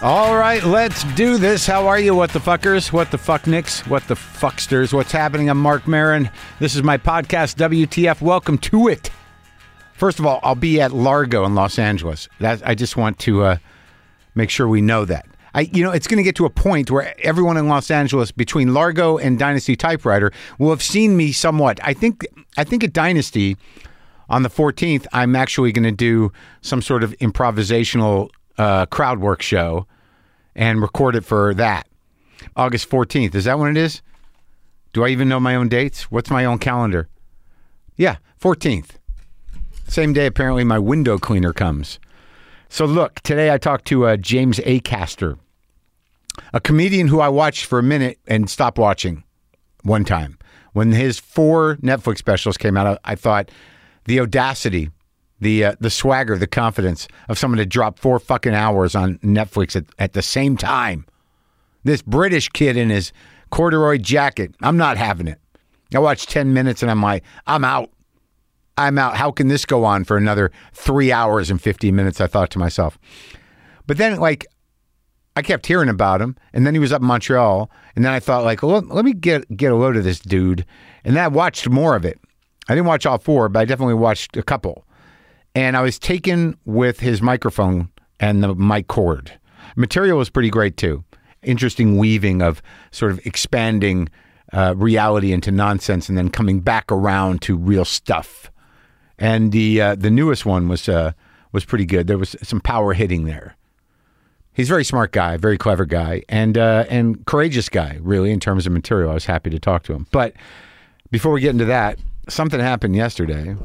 All right, let's do this. How are you, what the fuckers, what the fucknicks, what the fucksters? What's happening? I'm Mark Maron. This is my podcast, WTF. Welcome to it. First of all, I'll be at Largo in Los Angeles. I just want to make sure we know that. It's going to get to a point where everyone in Los Angeles, between Largo and Dynasty Typewriter, will have seen me somewhat. I think at Dynasty, on the 14th, I'm actually going to do some sort of improvisational crowd work show and record it for that. August 14th. Is that when it is? Do I even know my own dates? What's my own calendar? Yeah, 14th. Same day, apparently, my window cleaner comes. So look, today I talked to James Acaster, a comedian who I watched for a minute and stopped watching one time. When his 4 Netflix specials came out, I thought the audacity, the swagger, the confidence of someone to drop 4 fucking hours on Netflix at the same time. This British kid in his corduroy jacket, I'm not having it. I watched 10 minutes and I'm like, I'm out. How can this go on for another 3 hours and 15 minutes, I thought to myself. But then, I kept hearing about him, and then he was up in Montreal, and then I thought, well, let me get a load of this dude. And then I watched more of it. I didn't watch all 4, but I definitely watched a couple. And I was taken with his microphone and the mic cord. Material was pretty great, too. Interesting weaving of sort of expanding reality into nonsense and then coming back around to real stuff. And the newest one was pretty good. There was some power hitting there. He's a very smart guy, very clever guy, and courageous guy, really, in terms of material. I was happy to talk to him. But before we get into that, something happened yesterday.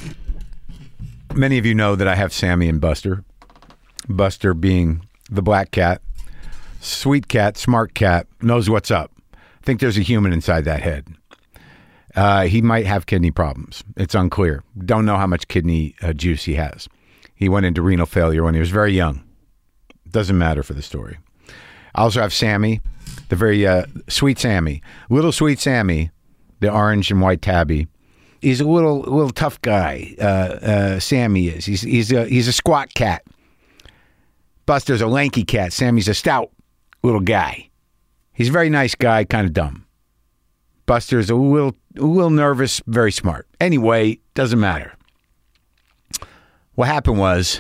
Many of you know that I have Sammy and Buster. Buster being the black cat, sweet cat, smart cat, knows what's up. I think there's a human inside that head. He might have kidney problems. It's unclear. Don't know how much kidney juice he has. He went into renal failure when he was very young. Doesn't matter for the story. I also have Sammy, the very sweet Sammy. Little sweet Sammy, the orange and white tabby. He's a little tough guy. Sammy is. He's a squat cat. Buster's a lanky cat. Sammy's a stout little guy. He's a very nice guy, kind of dumb. Buster's a little nervous, very smart. Anyway, doesn't matter. What happened was,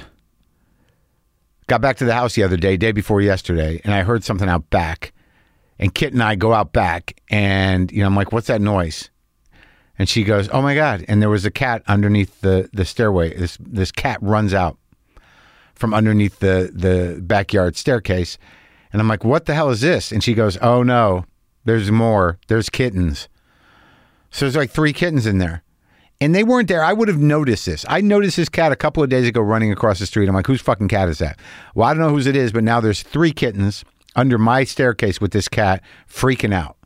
got back to the house the other day before yesterday, and I heard something out back. And Kit and I go out back, and I'm like, what's that noise? And she goes, oh my God. And there was a cat underneath the stairway. This cat runs out from underneath the backyard staircase. And I'm like, what the hell is this? And she goes, oh no, there's more. There's kittens. So there's 3 kittens in there. And they weren't there. I would have noticed this. I noticed this cat a couple of days ago running across the street. I'm like, whose fucking cat is that? Well, I don't know whose it is, but now there's 3 kittens under my staircase with this cat freaking out.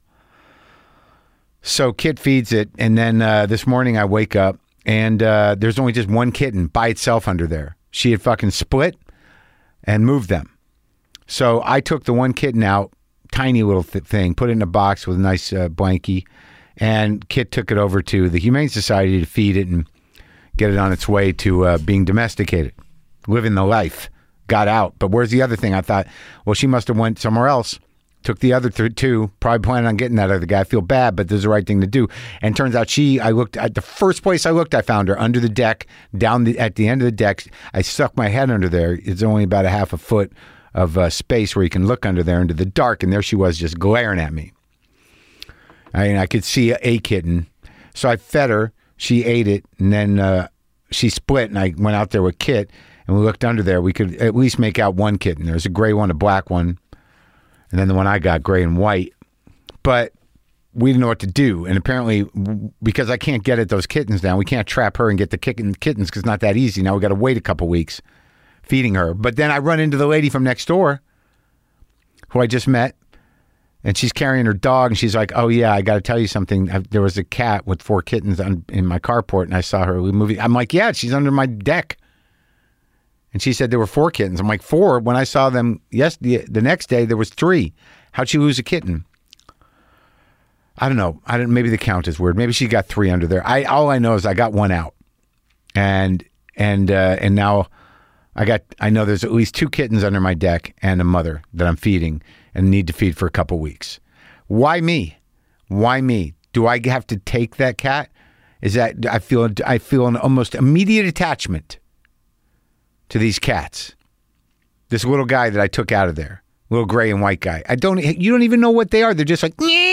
So Kit feeds it, and then this morning I wake up, and there's only just 1 kitten by itself under there. She had fucking split and moved them. So I took the 1 kitten out, tiny little thing, put it in a box with a nice blankie, and Kit took it over to the Humane Society to feed it and get it on its way to being domesticated, living the life. Got out. But where's the other thing? I thought, well, she must have went somewhere else. Took the other 2, probably planning on getting that other guy. I feel bad, but this is the right thing to do. And turns out I looked at the first place I looked, I found her under the deck, at the end of the deck. I stuck my head under there. It's only about a half a foot of space where you can look under there into the dark. And there she was just glaring at me. I could see a kitten. So I fed her. She ate it. And then she split. And I went out there with Kit. And we looked under there. We could at least make out 1 kitten. There's a gray one, a black one. And then the one I got, gray and white. But we didn't know what to do. And apparently, because I can't get at those kittens now, we can't trap her and get the kittens because it's not that easy. Now we got to wait a couple weeks feeding her. But then I run into the lady from next door who I just met. And she's carrying her dog. And she's like, oh, yeah, I got to tell you something. There was a cat with 4 kittens in my carport. And I saw her moving. I'm like, yeah, she's under my deck. And she said there were 4 kittens. I'm like, 4? When I saw them the next day, there was 3. How'd she lose a kitten? I don't know. Maybe the count is weird. Maybe she got 3 under there. All I know is I got 1 out. And now I know there's at least 2 kittens under my deck and a mother that I'm feeding and need to feed for a couple weeks. Why me? Why me? Do I have to take that cat? Is that I feel an almost immediate attachment to these cats. This little guy that I took out of there, little gray and white guy. You don't even know what they are. They're just like,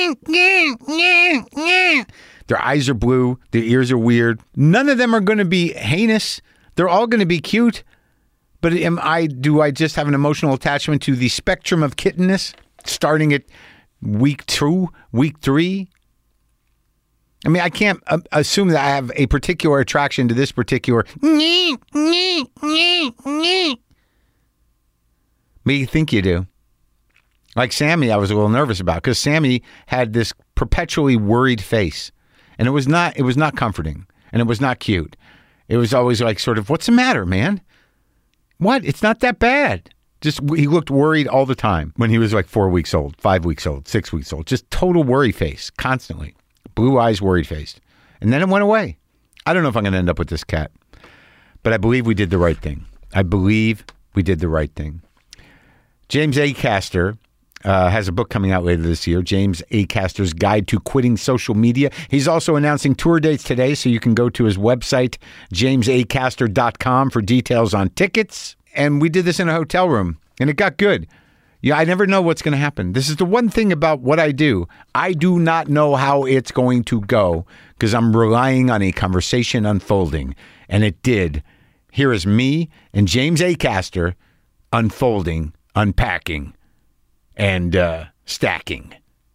their eyes are blue. Their ears are weird. None of them are going to be heinous. They're all going to be cute. But do I just have an emotional attachment to the spectrum of kittenness starting at week 2, week 3? I mean, I can't assume that I have a particular attraction to this particular. But you think you do. Like Sammy, I was a little nervous about because Sammy had this perpetually worried face, and it was not comforting, and it was not cute. It was always like sort of, what's the matter, man? What? It's not that bad. Just he looked worried all the time when he was like 4 weeks old, 5 weeks old, 6 weeks old. Just total worry face, constantly. Blue eyes, worried faced. And then it went away. I don't know if I'm going to end up with this cat, but I believe we did the right thing. James Acaster has a book coming out later this year, James Acaster's Guide to Quitting Social Media. He's also announcing tour dates today, so you can go to his website, jamesacaster.com, for details on tickets. And we did this in a hotel room, and it got good. Yeah, I never know what's going to happen. This is the one thing about what I do. I do not know how it's going to go because I'm relying on a conversation unfolding. And it did. Here is me and James Acaster unfolding, unpacking, and stacking.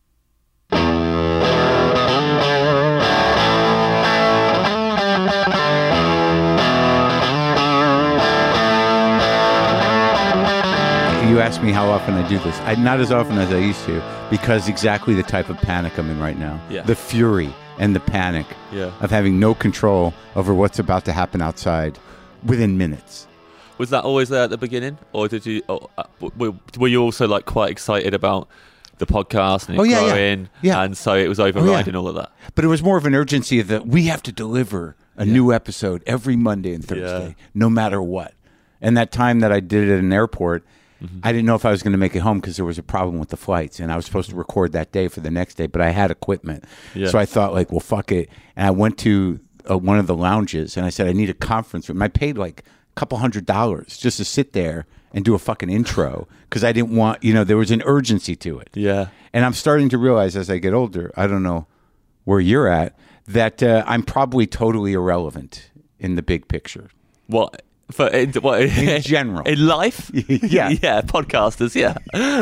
You ask me how often I do this. Not as often as I used to, because exactly the type of panic I'm in right now. Yeah. The fury and the panic of having no control over what's about to happen outside within minutes. Was that always there at the beginning, or did you? Were you also like quite excited about the podcast and growing? Yeah. And so it was overriding all of that. But it was more of an urgency that we have to deliver a new episode every Monday and Thursday, no matter what. And that time that I did it at an airport, I didn't know if I was going to make it home because there was a problem with the flights, and I was supposed to record that day for the next day, but I had equipment. Yeah. So I thought, like, well, fuck it. And I went to one of the lounges, and I said, I need a conference room. I paid like a couple $100 just to sit there and do a fucking intro because I didn't want, there was an urgency to it. Yeah. And I'm starting to realize as I get older, I don't know where you're at, that I'm probably totally irrelevant in the big picture. What? In general. In life? Yeah. Yeah, podcasters, yeah.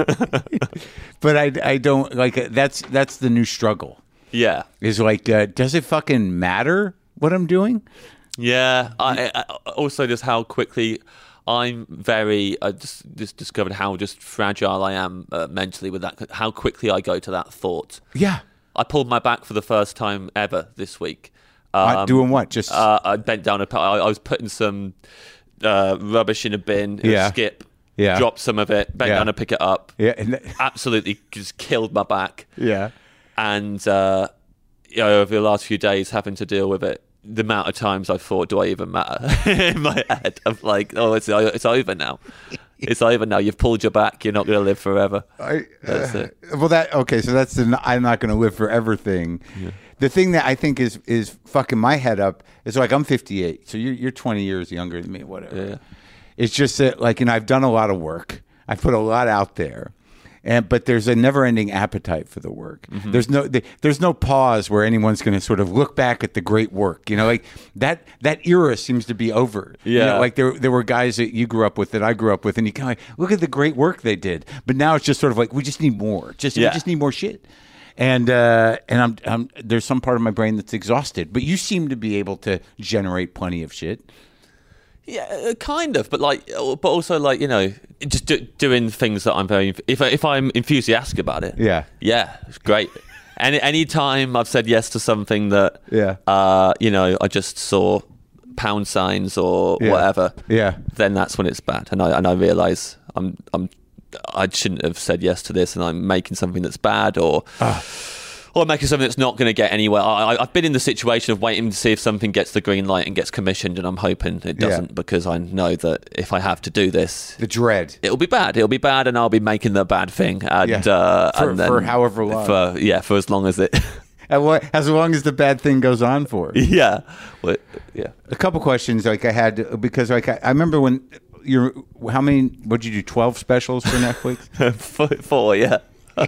But I don't, like, that's the new struggle. Yeah. Is like, does it fucking matter what I'm doing? Yeah. I also just how quickly I just discovered how just fragile I am mentally with that, how quickly I go to that thought. Yeah. I pulled my back for the first time ever this week. Doing what? Just I bent down I was putting some rubbish in a bin, a skip, dropped some of it, bent down to pick it up. Yeah, absolutely just killed my back. Yeah, and over the last few days, having to deal with it, the amount of times I thought, do I even matter? In my head, I'm like, oh, it's over now. It's over now. You've pulled your back. You're not going to live forever. That's it. Well, so that's the I'm not going to live forever thing. Yeah. The thing that I think is fucking my head up is like I'm 58, so you're 20 years younger than me, whatever. Yeah. It's just that I've done a lot of work. I've put a lot out there, but there's a never-ending appetite for the work. Mm-hmm. There's no pause where anyone's going to sort of look back at the great work. Like that era seems to be over. Yeah, like there were guys that you grew up with that I grew up with, and you kind of like, look at the great work they did. But now it's just sort of like we just need more. We just need more shit. And I'm there's some part of my brain that's exhausted, but you seem to be able to generate plenty of shit. Yeah, kind of, but also just doing things that I'm very. If I'm enthusiastic about it, yeah, it's great. Any time I've said yes to something that, I just saw pound signs or whatever, then that's when it's bad, and I realize I shouldn't have said yes to this, and I'm making something that's bad, or Or making something that's not going to get anywhere. I've been in the situation of waiting to see if something gets the green light and gets commissioned, and I'm hoping it doesn't because I know that if I have to do this... The dread. It'll be bad. It'll be bad, and I'll be making the bad thing. And, for however long. For as long as it... As long as the bad thing goes on for. Yeah. Well, yeah. A couple questions like I had, because like I remember when how many, what'd you do, 12 specials for Netflix? 4, yeah.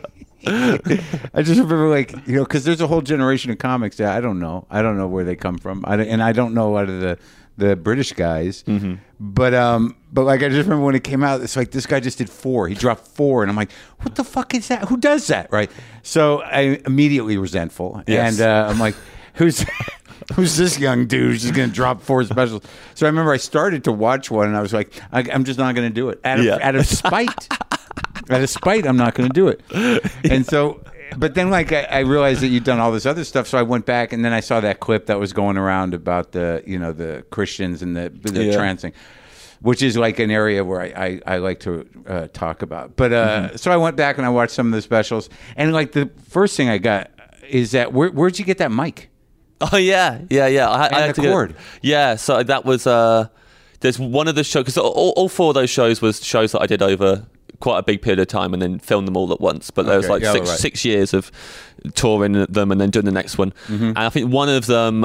I just remember, like, you know, because there's a whole generation of comics that I don't know where they come from, and I don't know a lot of the British guys, but like I just remember when it came out, it's like this guy just did 4. He dropped 4, and I'm like, what the fuck is that? Who does that, right? So I immediately resentful, and I'm like, who's this young dude who's just going to drop 4 specials? So I remember I started to watch one, and I was like, I'm just not going to do it out of spite. Out of spite, I'm not going to do it. And so, but then like I realized that you'd done all this other stuff, so I went back and then I saw that clip that was going around about the Christians and the trans thing, which is like an area where I like to talk about. But so I went back and I watched some of the specials, and like the first thing I got is that where'd you get that mic? Oh yeah. I had the cord. So that was there's one of the shows, because all 4 of those shows was shows that I did over quite a big period of time and then filmed them all at once. But there was like 6 years of touring them and then doing the next one. And I think one of them,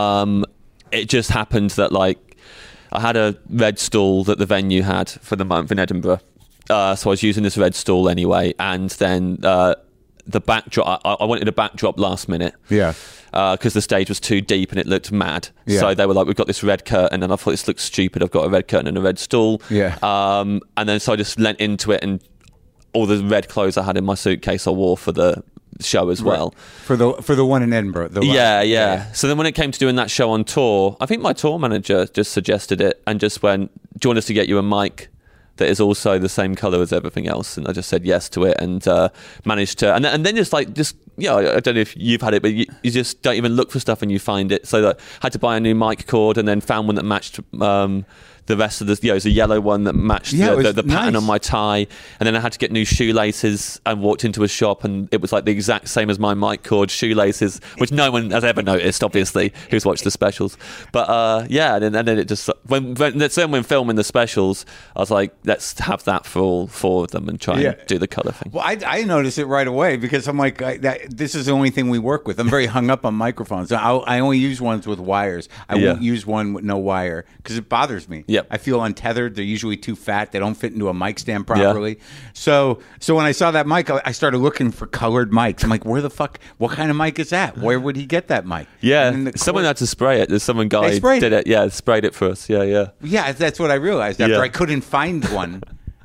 it just happened that like I had a red stool that the venue had for the month in Edinburgh. So I was using this red stool anyway. And then the backdrop, I wanted a backdrop last minute. Yeah. Because the stage was too deep and it looked mad. Yeah. So they were like, we've got this red curtain, and I thought, this looks stupid. I've got a red curtain and a red stool. Yeah. And then so I just leant into it, and all the red clothes I had in my suitcase I wore for the show as well. For the one in Edinburgh. Yeah. So then when it came to doing that show on tour, I think my tour manager just suggested it and just went, do you want us to get you a mic that is also the same colour as everything else? And I just said yes to it, and managed to, and then just I don't know if you've had it, but you just don't even look for stuff and you find it. So I had to buy a new mic cord, and then found one that matched the rest of the, it was a yellow one that matched the pattern on my tie. And then I had to get new shoelaces, and walked into a shop, and it was like the exact same as my mic cord, shoelaces, which no one has ever noticed, obviously, who's watched the specials. But and then it just, when filming the specials, I was like, let's have that for all 4 of them and try and do the colour thing. Well, I noticed it right away, because I'm like, this is the only thing we work with. I'm very hung up on microphones. I only use ones with wires. I won't use one with no wire, because it bothers me. Yep. I feel untethered. They're usually too fat. They don't fit into a mic stand properly. Yeah. So when I saw that mic, I started looking for colored mics. I'm like, what kind of mic is that? Where would he get that mic? Yeah. Someone had to spray it. There's someone guy did it. Yeah, sprayed it for us. Yeah. Yeah, that's what I realized after I couldn't find one.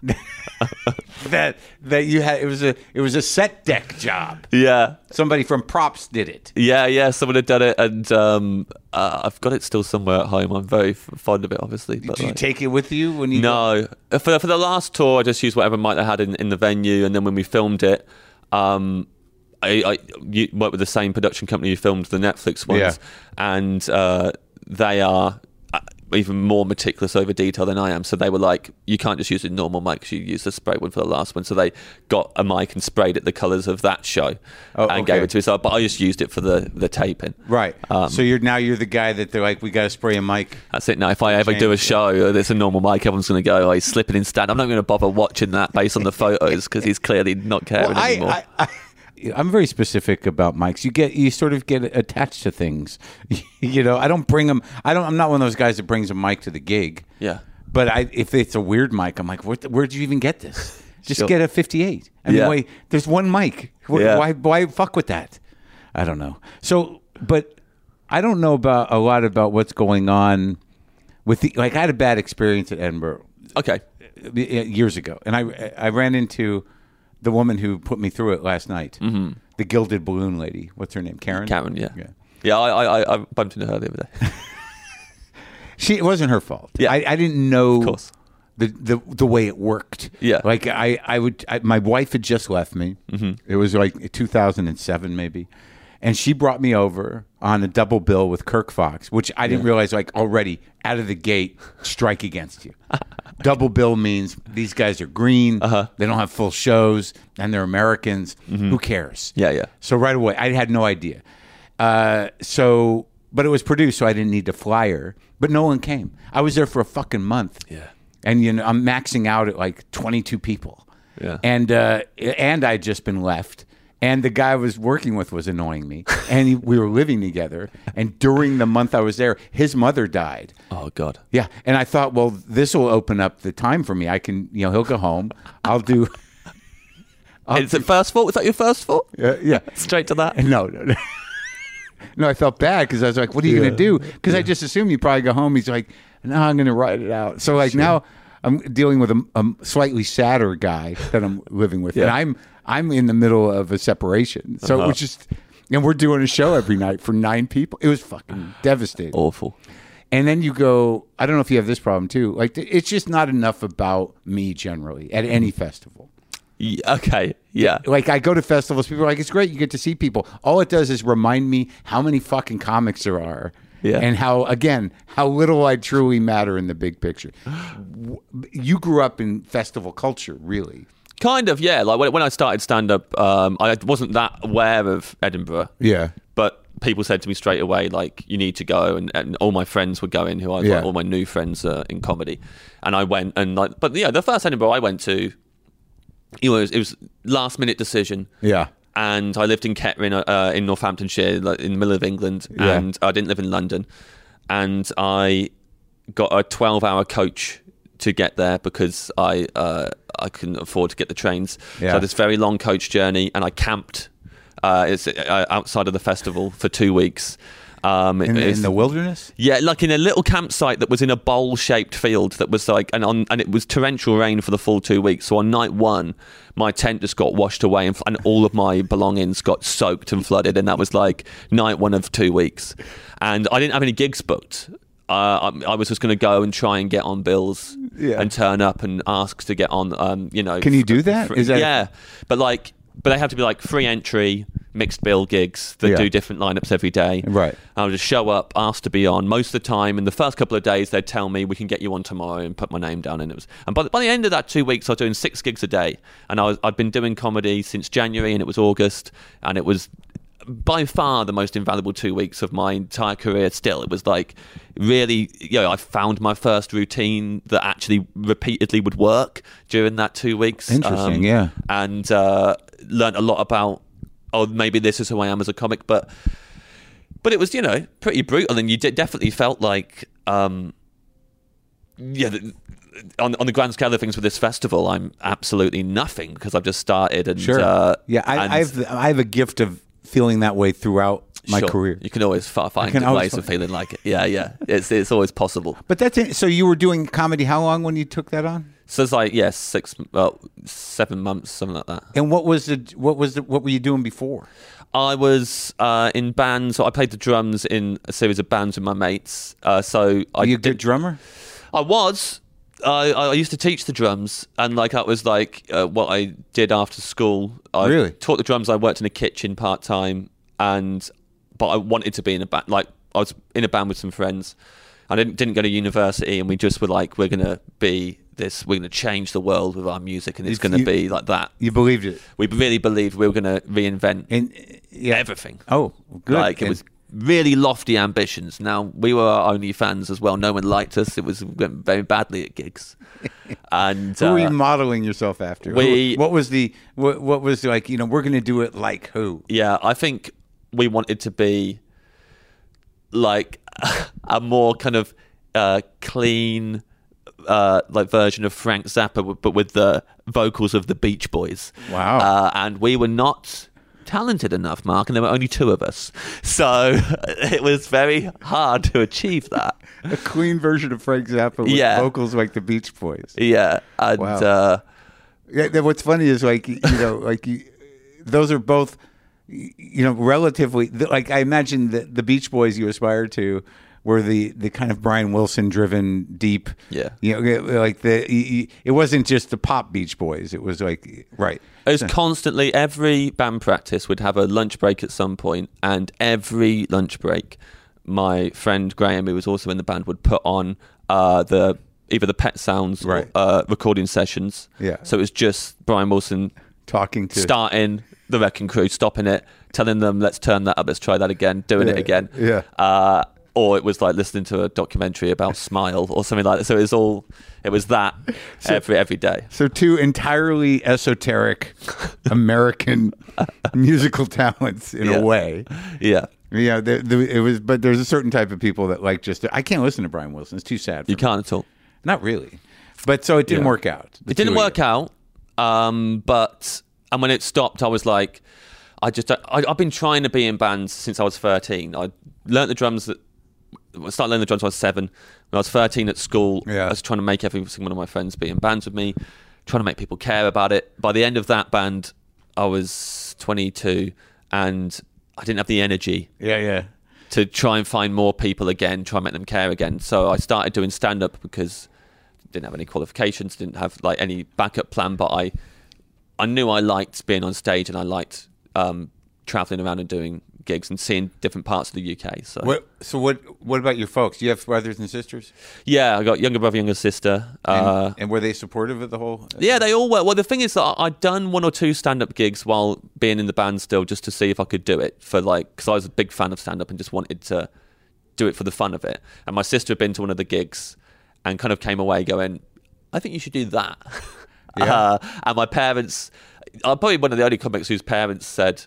that you had, it was a set deck job. Yeah, somebody from Props did it. Yeah, someone had done it, and I've got it still somewhere at home. I'm very fond of it, obviously. Did you take it with you when you? No, for the last tour, I just used whatever mic they had in the venue, and then when we filmed it, I worked with the same production company who filmed the Netflix ones, and they are even more meticulous over detail than I am. So they were like, you can't just use a normal mic, because you use the spray one for the last one. So they got a mic and sprayed it the colours of that show and gave it to me. So, but I just used it for the taping. Right. So you're the guy that they're like, we got to spray a mic. That's it. Now, if I ever do a show that's a normal mic, everyone's going to go, oh, he's slipping in stand. I'm not going to bother watching that based on the photos, because he's clearly not caring anymore. I'm very specific about mics. You sort of get attached to things. I don't bring them. I'm not one of those guys that brings a mic to the gig. Yeah. But if it's a weird mic, I'm like, where'd you even get this? Just get a 58. I mean, wait, there's one mic. Why fuck with that? I don't know. So, but I don't know about a lot about what's going on with I had a bad experience at Edinburgh. Okay. Years ago, and I ran into the woman who put me through it last night, the gilded balloon lady. What's her name? Karen? Karen, yeah. I bumped into her the other day. It wasn't her fault. Yeah. I didn't know, of course, the way it worked. Yeah. Like my wife had just left me. It was like 2007 maybe, and she brought me over on a double bill with Kirk Fox, which I didn't realize, like, already out of the gate, strike against you. Double bill means these guys are green, they don't have full shows, and they're Americans. Who cares? Yeah. So right away, I had no idea. But it was produced, so I didn't need to flyer. But no one came. I was there for a fucking month. Yeah. And, I'm maxing out at like 22 people. Yeah. And I'd just been left. And the guy I was working with was annoying me. And we were living together. And during the month I was there, his mother died. Oh, God. Yeah. And I thought, well, this will open up the time for me. I can, he'll go home. I'll do... Is it first thought? Was that your first thought? Yeah. Straight to that? No. No, I felt bad because I was like, what are you going to do? Because I just assumed you'd probably go home. He's like, no, I'm going to write it out. So now I'm dealing with a slightly sadder guy that I'm living with. And I'm in the middle of a separation. So it was just, and we're doing a show every night for 9 people. It was fucking devastating. Awful. And then you go, I don't know if you have this problem too. Like, it's just not enough about me generally at any festival. Okay, yeah. Like, I go to festivals, people are like, it's great, you get to see people. All it does is remind me how many fucking comics there are. Yeah. And how little I truly matter in the big picture. You grew up in festival culture, really. Kind of, yeah. Like, when I started stand-up, I wasn't that aware of Edinburgh. Yeah. But people said to me straight away, like, you need to go. And all my friends were going, who I was like, all my new friends in comedy. And I went, and like, but yeah, the first Edinburgh I went to, it was last minute decision. Yeah. And I lived in Kettering in Northamptonshire, like in the middle of England, and I didn't live in London. And I got a 12-hour coach to get there because I couldn't afford to get the trains. So I had this very long coach journey, and I camped outside of the festival for 2 weeks. In the wilderness? Yeah, like in a little campsite that was in a bowl-shaped field that was like, and it was torrential rain for the full 2 weeks. So on night 1, my tent just got washed away, and all of my belongings got soaked and flooded, and that was like night 1 of 2 weeks. And I didn't have any gigs booked. I was just going to go and try and get on bills and turn up and ask to get on. Can you do that? But they have to be like free entry, mixed bill gigs that do different lineups every day. Right. I'll just show up, ask to be on. Most of the time, in the first couple of days, they'd tell me we can get you on tomorrow and put my name down. And by the end of that 2 weeks, I was doing 6 gigs a day, and I'd been doing comedy since January, and it was August, and it was by far the most invaluable 2 weeks of my entire career. Still, it was like really, I found my first routine that actually repeatedly would work during that 2 weeks. Interesting, and learned a lot about, maybe this is who I am as a comic, but it was, pretty brutal, and you definitely felt like, on the grand scale of things with this festival, I'm absolutely nothing because I've just started. And I have a gift of feeling that way throughout my career. You can always find ways of feeling like it. Yeah. It's always possible. But that's it. So you were doing comedy how long when you took that on? So it's like 7 months, something like that. And what were you doing before? I was in bands. So I played the drums in a series of bands with my mates. Are you a good drummer? I was. I used to teach the drums, and like that was like what I did after school. I taught the drums. I worked in a kitchen part time, but I wanted to be in a band. Like I was in a band with some friends. I didn't go to university, and we just were like, we're gonna be this. We're gonna change the world with our music, and it's gonna be like that. You believed it. We really believed we were gonna reinvent everything. Oh, good. Like it was really lofty ambitions. Now we were our only fans as well. No one liked us. It went very badly at gigs. And who were you modeling yourself after? What was like? We're going to do it like who? Yeah, I think we wanted to be like a more kind of clean, like version of Frank Zappa, but with the vocals of the Beach Boys. Wow! And we were not talented enough, Mark, and there were only 2 of us, so it was very hard to achieve that. A clean version of Frank Zappa with vocals like the Beach Boys. Yeah, and wow. What's funny is those are both relatively, like I imagine the Beach Boys you aspire to were the kind of Brian Wilson driven deep. Yeah. Like it wasn't just the pop Beach Boys. It was like, right. It was constantly, every band practice would have a lunch break at some point, and every lunch break, my friend Graham, who was also in the band, would put on either the Pet Sounds recording sessions. Yeah. So it was just Brian Wilson starting the Wrecking Crew, stopping it, telling them, let's turn that up, let's try that again, doing it again. Yeah. Or it was like listening to a documentary about Smile or something like that. So it was that every day. So two entirely esoteric American musical talents in a way. Yeah. Yeah, it was, but there's a certain type of people that like I can't listen to Brian Wilson. It's too sad. You can't at all. Not really. But so it didn't work out. It didn't work out. And when it stopped, I was like, I've been trying to be in bands since I was 13. I learned the drums I started learning the drums when I was 7. When I was 13 at school, I was trying to make every single one of my friends be in bands with me, trying to make people care about it. By the end of that band, I was 22 and I didn't have the energy to try and find more people again, try and make them care again. So I started doing stand-up because I didn't have any qualifications, didn't have like any backup plan, but I knew I liked being on stage and I liked traveling around and doing gigs and seeing different parts of the UK. So what about your folks? Do you have brothers and sisters? Yeah, I got younger brother, younger sister. And were they supportive of the whole? Yeah, they all were. Well, the thing is that I'd done 1 or 2 stand-up gigs while being in the band still, just to see if I could do it because I was a big fan of stand-up and just wanted to do it for the fun of it. And my sister had been to one of the gigs and kind of came away going, I think you should do that. Yeah. And my parents, I'm probably one of the only comics whose parents said,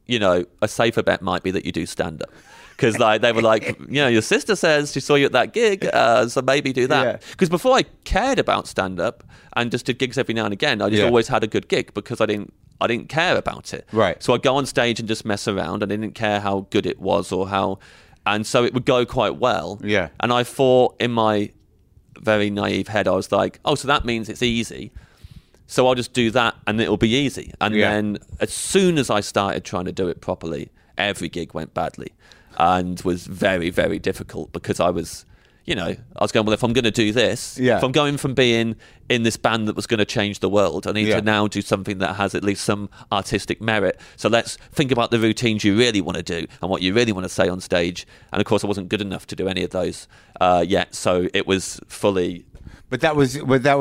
a safer bet might be that you do stand-up. Because they were like, your sister says she saw you at that gig, so maybe do that. Because before I cared about stand-up and just did gigs every now and again, I just always had a good gig because I didn't care about it. Right. So I'd go on stage and just mess around. I didn't care how good it was and so it would go quite well. Yeah. And I thought in my very naive head, I was like, oh, so that means it's easy. So I'll just do that and it'll be easy. And then as soon as I started trying to do it properly, every gig went badly and was very, very difficult because I was going, well, if I'm going to do this, if I'm going from being in this band that was going to change the world, I need to now do something that has at least some artistic merit. So let's think about the routines you really want to do and what you really want to say on stage. And of course, I wasn't good enough to do any of those yet. So it was fully... But that was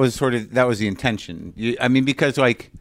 the intention. Because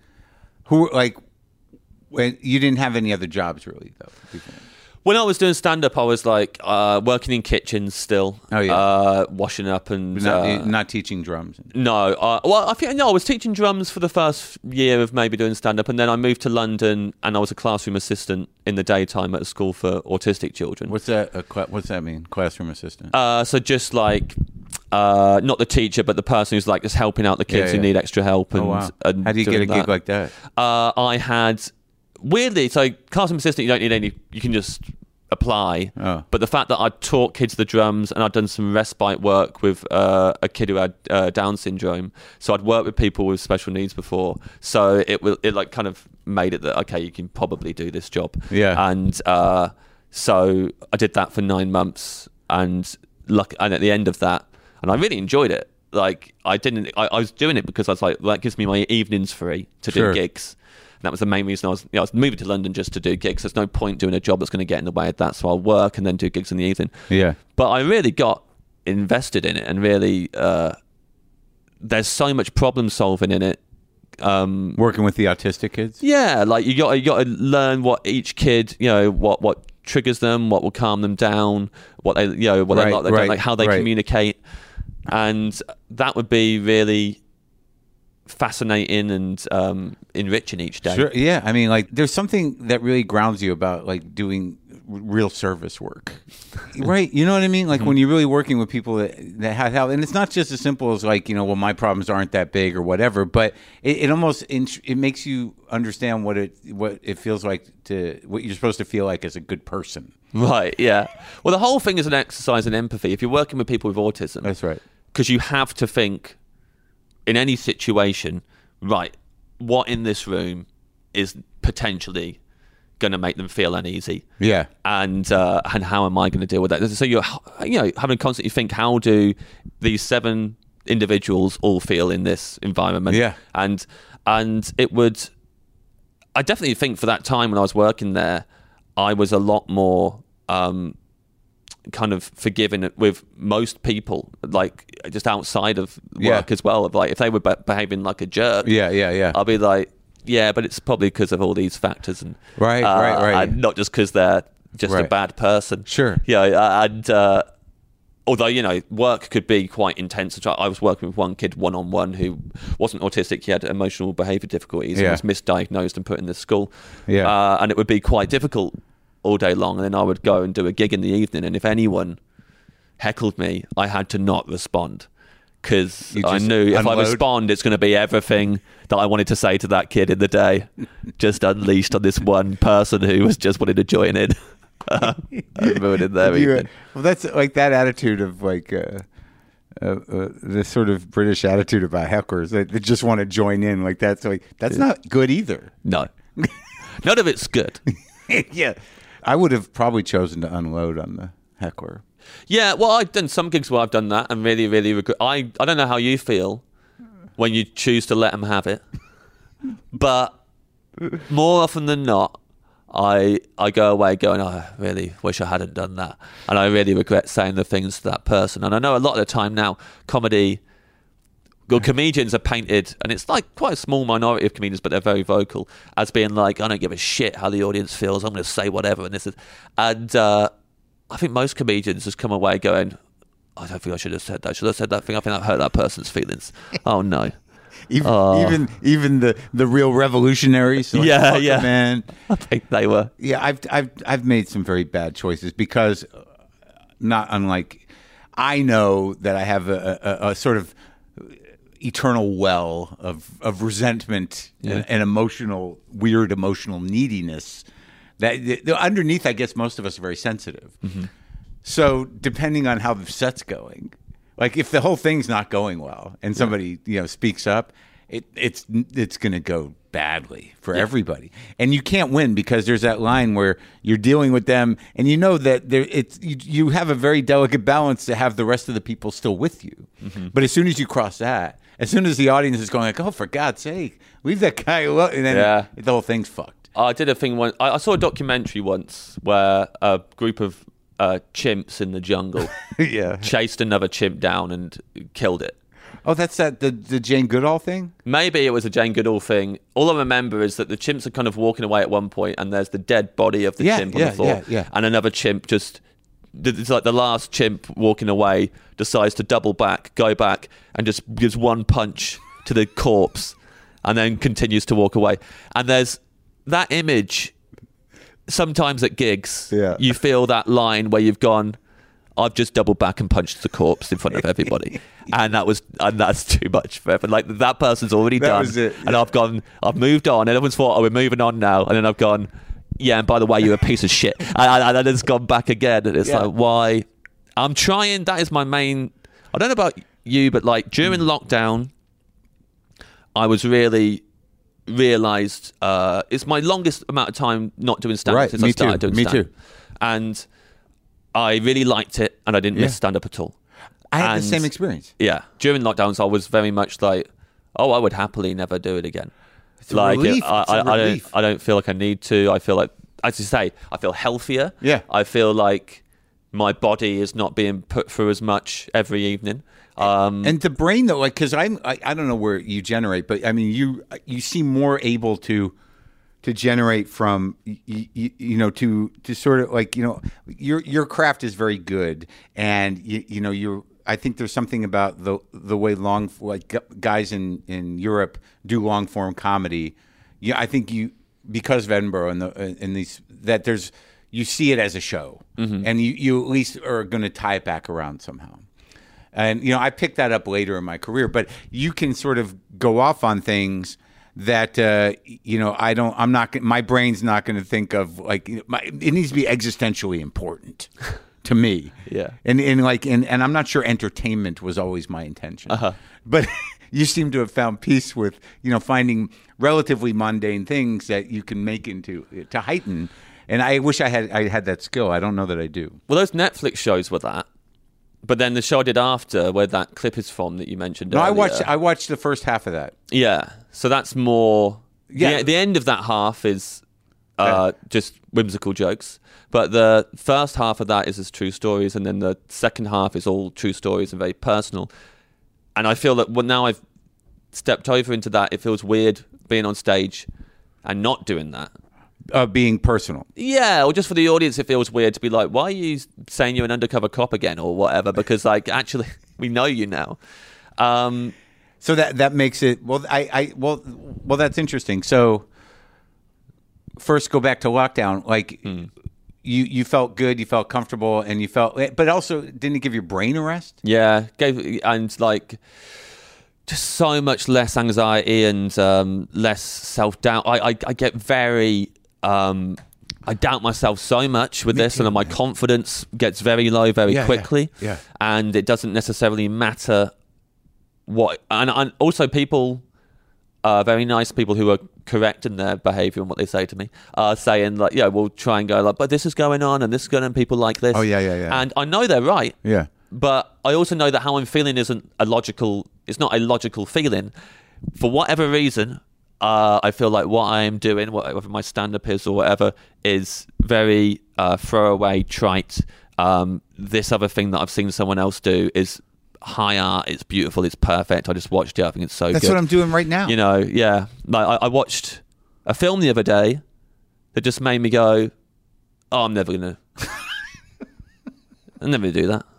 when you didn't have any other jobs really though. Before. When I was doing stand-up, I was like working in kitchens still. Oh yeah, washing up and not teaching drums. No, I was teaching drums for the first year of maybe doing stand-up, and then I moved to London and I was a classroom assistant in the daytime at a school for autistic children. What's that? What's that mean? Classroom assistant? So just like. Not the teacher, but the person who's like just helping out the kids who need extra help. And, and how do you get a gig like that? I had weirdly, so classroom assistant, you don't need any. You can just apply. Oh. But the fact that I'd taught kids the drums and I'd done some respite work with a kid who had Down syndrome, so I'd worked with people with special needs before. So it like kind of made it that okay, you can probably do this job. Yeah. And so I did that for 9 months, and at the end of that. And I really enjoyed it. Like I was doing it because I was like, that gives me my evenings free to do gigs. And that was the main reason I was moving to London just to do gigs. There's no point doing a job that's going to get in the way of that. So I'll work and then do gigs in the evening. Yeah. But I really got invested in it and really, there's so much problem solving in it. Working with the autistic kids? Yeah. Like you got to learn what each kid, what triggers them, what will calm them down, what they, what they like, how they communicate. And that would be really fascinating and enriching each day. Sure, yeah. There's something that really grounds you about like doing real service work, right? You know what I mean? Like when you're really working with people that have help, and it's not just as simple as like, well, my problems aren't that big or whatever, but it almost it makes you understand what it feels like what you're supposed to feel like as a good person. Right, yeah. Well, the whole thing is an exercise in empathy. If you're working with people with autism. That's right. Because you have to think, in any situation, right, what in this room is potentially going to make them feel uneasy. Yeah. And how am I going to deal with that? So you're having to constantly think, how do these 7 individuals all feel in this environment? Yeah. And it would, I definitely think for that time when I was working there, I was a lot more kind of forgiving with most people, like just outside of work as well. Of like, if they were behaving like a jerk, I'll be like, yeah, but it's probably because of all these factors, and right, and not just because they're just a bad person. Sure. Yeah, and although work could be quite intense. I was working with one kid one-on-one who wasn't autistic. He had emotional behaviour difficulties and was misdiagnosed and put in this school. Yeah, and it would be quite difficult all day long, and then I would go and do a gig in the evening, and if anyone heckled me, I had to not respond, because I knew if I respond, it's going to be everything that I wanted to say to that kid in the day, just unleashed on this one person who was just wanting to join in. And ruining their evening. Well, that's like that attitude of like this sort of British attitude about hecklers. They just want to join in. Like that's not good either. No, none of it's good. Yeah. I would have probably chosen to unload on the heckler. Yeah, well, I've done some gigs where I've done that and really, really regret. I don't know how you feel when you choose to let them have it, but more often than not, I go away going, I really wish I hadn't done that, and I really regret saying the things to that person. And I know a lot of the time now, comedians are painted, and it's like quite a small minority of comedians, but they're very vocal, as being like, I don't give a shit how the audience feels, I'm going to say whatever, and I think most comedians just come away going, I don't think I should have said that. Should I have said that thing? I think I've hurt that person's feelings. Oh no. Even the real revolutionaries. Like, yeah, man. I think they were. Yeah, I've made some very bad choices because, not unlike, I know that I have a sort of eternal well of resentment and weird emotional neediness. That underneath, I guess most of us are very sensitive. Mm-hmm. So depending on how the set's going, like if the whole thing's not going well and somebody speaks up, it's going to go badly for everybody, and you can't win because there's that line where you're dealing with them, and that you have a very delicate balance to have the rest of the people still with you. Mm-hmm. But as soon as you cross that, as soon as the audience is going like, oh, for God's sake, leave that guy alone, and then the whole thing's fucked. I did a thing once. I saw a documentary once where a group of chimps in the jungle chased another chimp down and killed it. Oh, that's the Jane Goodall thing? Maybe it was a Jane Goodall thing. All I remember is that the chimps are kind of walking away at one point, and there's the dead body of the chimp on the floor. And another chimp it's like the last chimp walking away decides to double back, go back, and just gives one punch to the corpse, and then continues to walk away. And there's that image. Sometimes at gigs, you feel that line where you've gone, I've just doubled back and punched the corpse in front of everybody, and that's too much for everyone. Like that person's already done, and I've moved on. And everyone's thought, we're moving on now, and then I've gone, and by the way, you're a piece of shit, and then it's gone back again, and it's like, why? I'm trying. That is my main. I don't know about you, but like during lockdown, I was really realised it's my longest amount of time not doing stand-up since I started doing stand-up. Me too. And I really liked it, and I didn't miss stand-up at all. I had the same experience. Yeah. During lockdowns, I was very much like, I would happily never do it again. It's like, a relief. I don't feel like I need to. I feel like, as you say, I feel healthier. Yeah. I feel like my body is not being put through as much every evening. And the brain, though, like, because I don't know where you generate, but I mean, you seem more able to generate from to sort of like your craft is very good, and I think there's something about the way guys in Europe do long form comedy. Yeah, I think because of Edinburgh and these that you see it as a show, and you at least are going to tie it back around somehow. And I picked that up later in my career, but you can sort of go off on things that my brain's not going to think of, like, it needs to be existentially important to me. Yeah. And I'm not sure entertainment was always my intention. Uh-huh. But you seem to have found peace with, finding relatively mundane things that you can make to heighten. And I wish I had that skill. I don't know that I do. Well, those Netflix shows were that. But then the show I did after, where that clip is from that you mentioned earlier. I watched the first half of that. Yeah. So that's more... Yeah. The end of that half is just whimsical jokes. But the first half of that is just true stories. And then the second half is all true stories and very personal. And I feel that now I've stepped over into that, it feels weird being on stage and not doing that. Being personal. Yeah, or just for the audience, it feels weird to be like, why are you saying you're an undercover cop again or whatever? Because, like, actually, we know you now. So that makes it... Well, well, that's interesting. So, first, go back to lockdown. Like, you felt good, you felt comfortable, and you felt... But also, didn't it give your brain a rest? Yeah, just so much less anxiety and less self-doubt. I get very... I doubt myself so much with this, and then my confidence gets very low very quickly. Yeah. And it doesn't necessarily matter what... And also people, very nice people who are correct in their behaviour and what they say to me, are saying, like, we'll try and go, like, but this is going on and this is going on, and people like this. Oh, yeah. And I know they're right. Yeah. But I also know that how I'm feeling isn't a logical... It's not a logical feeling. For whatever reason... I feel like what I am doing, whatever my stand-up is or whatever, is very throwaway, trite. This other thing that I've seen someone else do is high art. It's beautiful. It's perfect. I just watched it. I think it's so good. That's what I'm doing right now. Yeah. Like I watched a film the other day that just made me go, oh, I'm never going to... I'll never do that.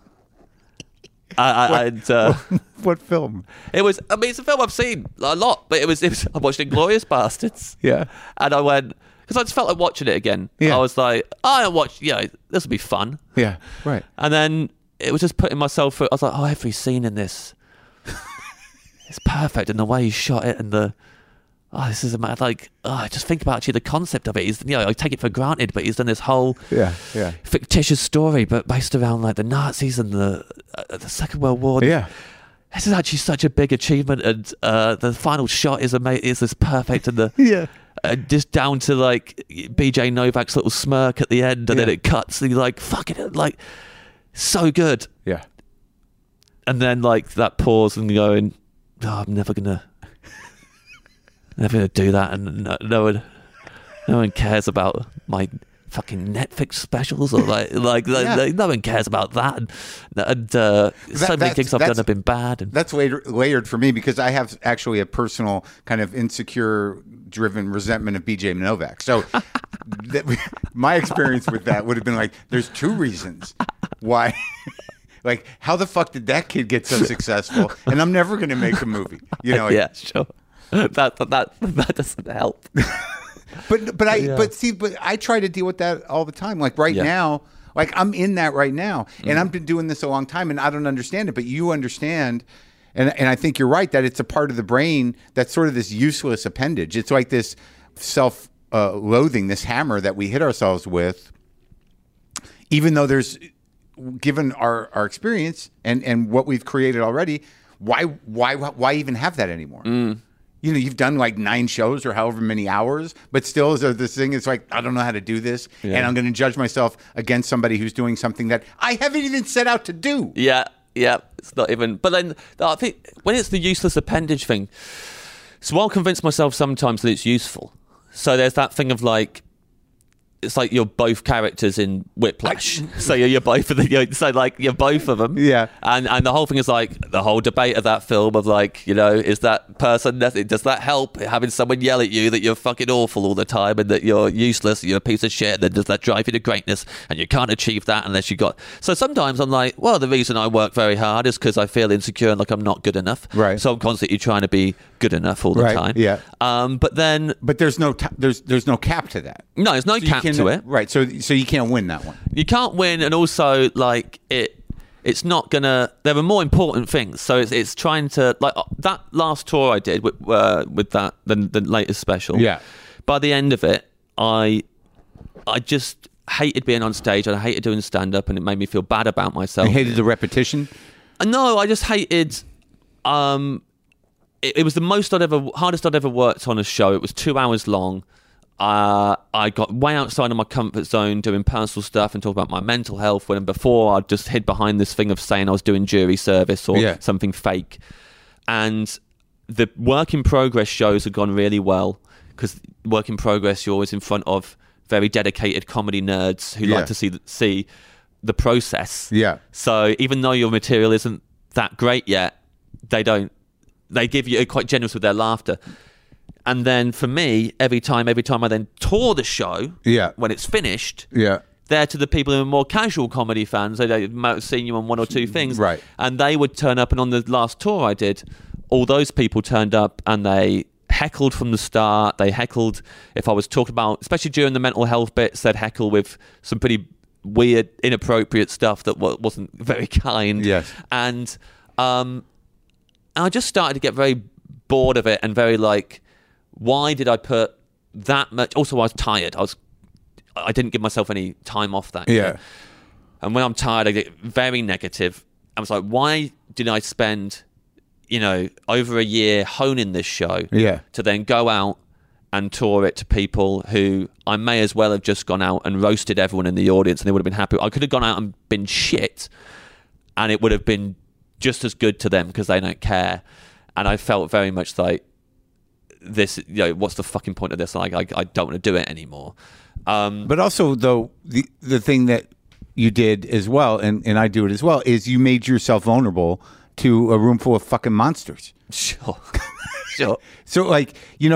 What film? It was. I mean, it's a film I've seen a lot, but it was. I watched Inglourious Bastards. Yeah, and I went because I just felt like watching it again. Yeah. I was like, I'll watch. This will be fun. Yeah, right. And then it was just putting myself through. I was like, oh, every scene in this, it's perfect, and the way he shot it, and this is just think about actually the concept of it. He's, I take it for granted, but he's done this whole fictitious story, but based around like the Nazis and the Second World War. Yeah, this is actually such a big achievement, and the final shot is amazing. Is this perfect, and the just down to like BJ Novak's little smirk at the end, and then it cuts, and you're like, fucking like so good. Yeah, and then like that pause and going, oh, I'm never gonna do that, and no one cares about my fucking Netflix specials or like no one cares about that, and so many things I've done have been bad. And that's layered for me because I have actually a personal kind of insecure-driven resentment of BJ Novak. So my experience with that would have been like, there's two reasons why. Like, how the fuck did that kid get so successful? And I'm never going to make a movie. Yeah, sure. That doesn't help. But I try to deal with that all the time. Like now, like I'm in that right now, and I've been doing this a long time, and I don't understand it, but you understand, and I think you're right that it's a part of the brain that's sort of this useless appendage. It's like this self-loathing, this hammer that we hit ourselves with, even though given our experience and what we've created already, why even have that anymore? You've done like 9 shows or however many hours, but still this thing is like, I don't know how to do this. Yeah. And I'm going to judge myself against somebody who's doing something that I haven't even set out to do. Yeah. It's not even, but then I think when it's the useless appendage thing, so I'll convince myself sometimes that it's useful. So there's that thing of like, it's like you're both characters in Whiplash. So you're both of you're both of them. Yeah. And the whole thing is like the whole debate of that film of like, is that person, does that help having someone yell at you that you're fucking awful all the time and that you're useless, you're a piece of shit, then does that drive you to greatness? And you can't achieve that unless you got... So sometimes I'm like, well, the reason I work very hard is because I feel insecure and like I'm not good enough. Right. So I'm constantly trying to be good enough all the time. Yeah. But there's no there's no cap to that. No, there's no cap to it. Right. So you can't win that one. You can't win, and also like it's not gonna. There are more important things. So it's trying to like that last tour I did with that the latest special. Yeah. By the end of it, I just hated being on stage, and I hated doing stand up, and it made me feel bad about myself. You hated the repetition? No, I just hated it was the hardest I'd ever worked on a show. It was 2 hours long. I got way outside of my comfort zone doing personal stuff and talking about my mental health, when before I'd just hid behind this thing of saying I was doing jury service or something fake. And the work in progress shows have gone really well, because work in progress, you're always in front of very dedicated comedy nerds who like to see the process. Yeah. So even though your material isn't that great yet, they give you quite generous with their laughter. And then for me, every time I then tour the show, when it's finished, they're to the people who are more casual comedy fans. They might have seen you on one or two things, right? And they would turn up. And on the last tour I did, all those people turned up and they heckled from the start. They heckled if I was talking about, especially during the mental health bits, they'd heckle with some pretty weird, inappropriate stuff that wasn't very kind. Yes. And I just started to get very bored of it and very like, why did I put that much? Also, I was tired. I didn't give myself any time off that year. And when I'm tired, I get very negative. I was like, why did I spend, over a year honing this show to then go out and tour it to people who I may as well have just gone out and roasted everyone in the audience and they would have been happy. I could have gone out and been shit and it would have been just as good to them because they don't care. And I felt very much like, this, what's the fucking point of this? Like, I don't want to do it anymore. But also, though, the thing that you did as well, and I do it as well, is you made yourself vulnerable to a room full of fucking monsters. Sure. So, like,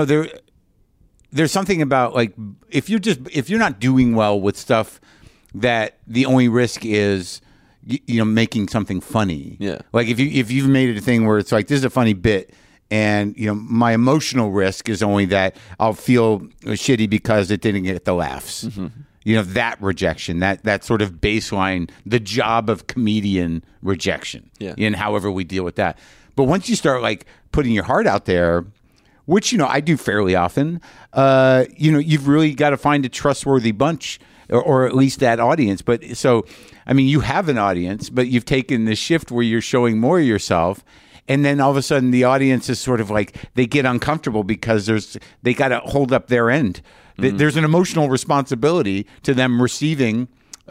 there's something about, like, if you're not doing well with stuff that the only risk is, making something funny. Yeah. Like, if you've made it a thing where it's like, this is a funny bit, and my emotional risk is only that I'll feel shitty because it didn't get the laughs. Mm-hmm. That rejection, that sort of baseline, the job of comedian rejection. And however we deal with that. But once you start like putting your heart out there, which I do fairly often, you've really got to find a trustworthy bunch, or at least that audience. But so, I mean, you have an audience, but you've taken this shift where you're showing more of yourself. And then all of a sudden the audience is sort of like, they get uncomfortable because they got to hold up their end. Mm-hmm. There's an emotional responsibility to them receiving,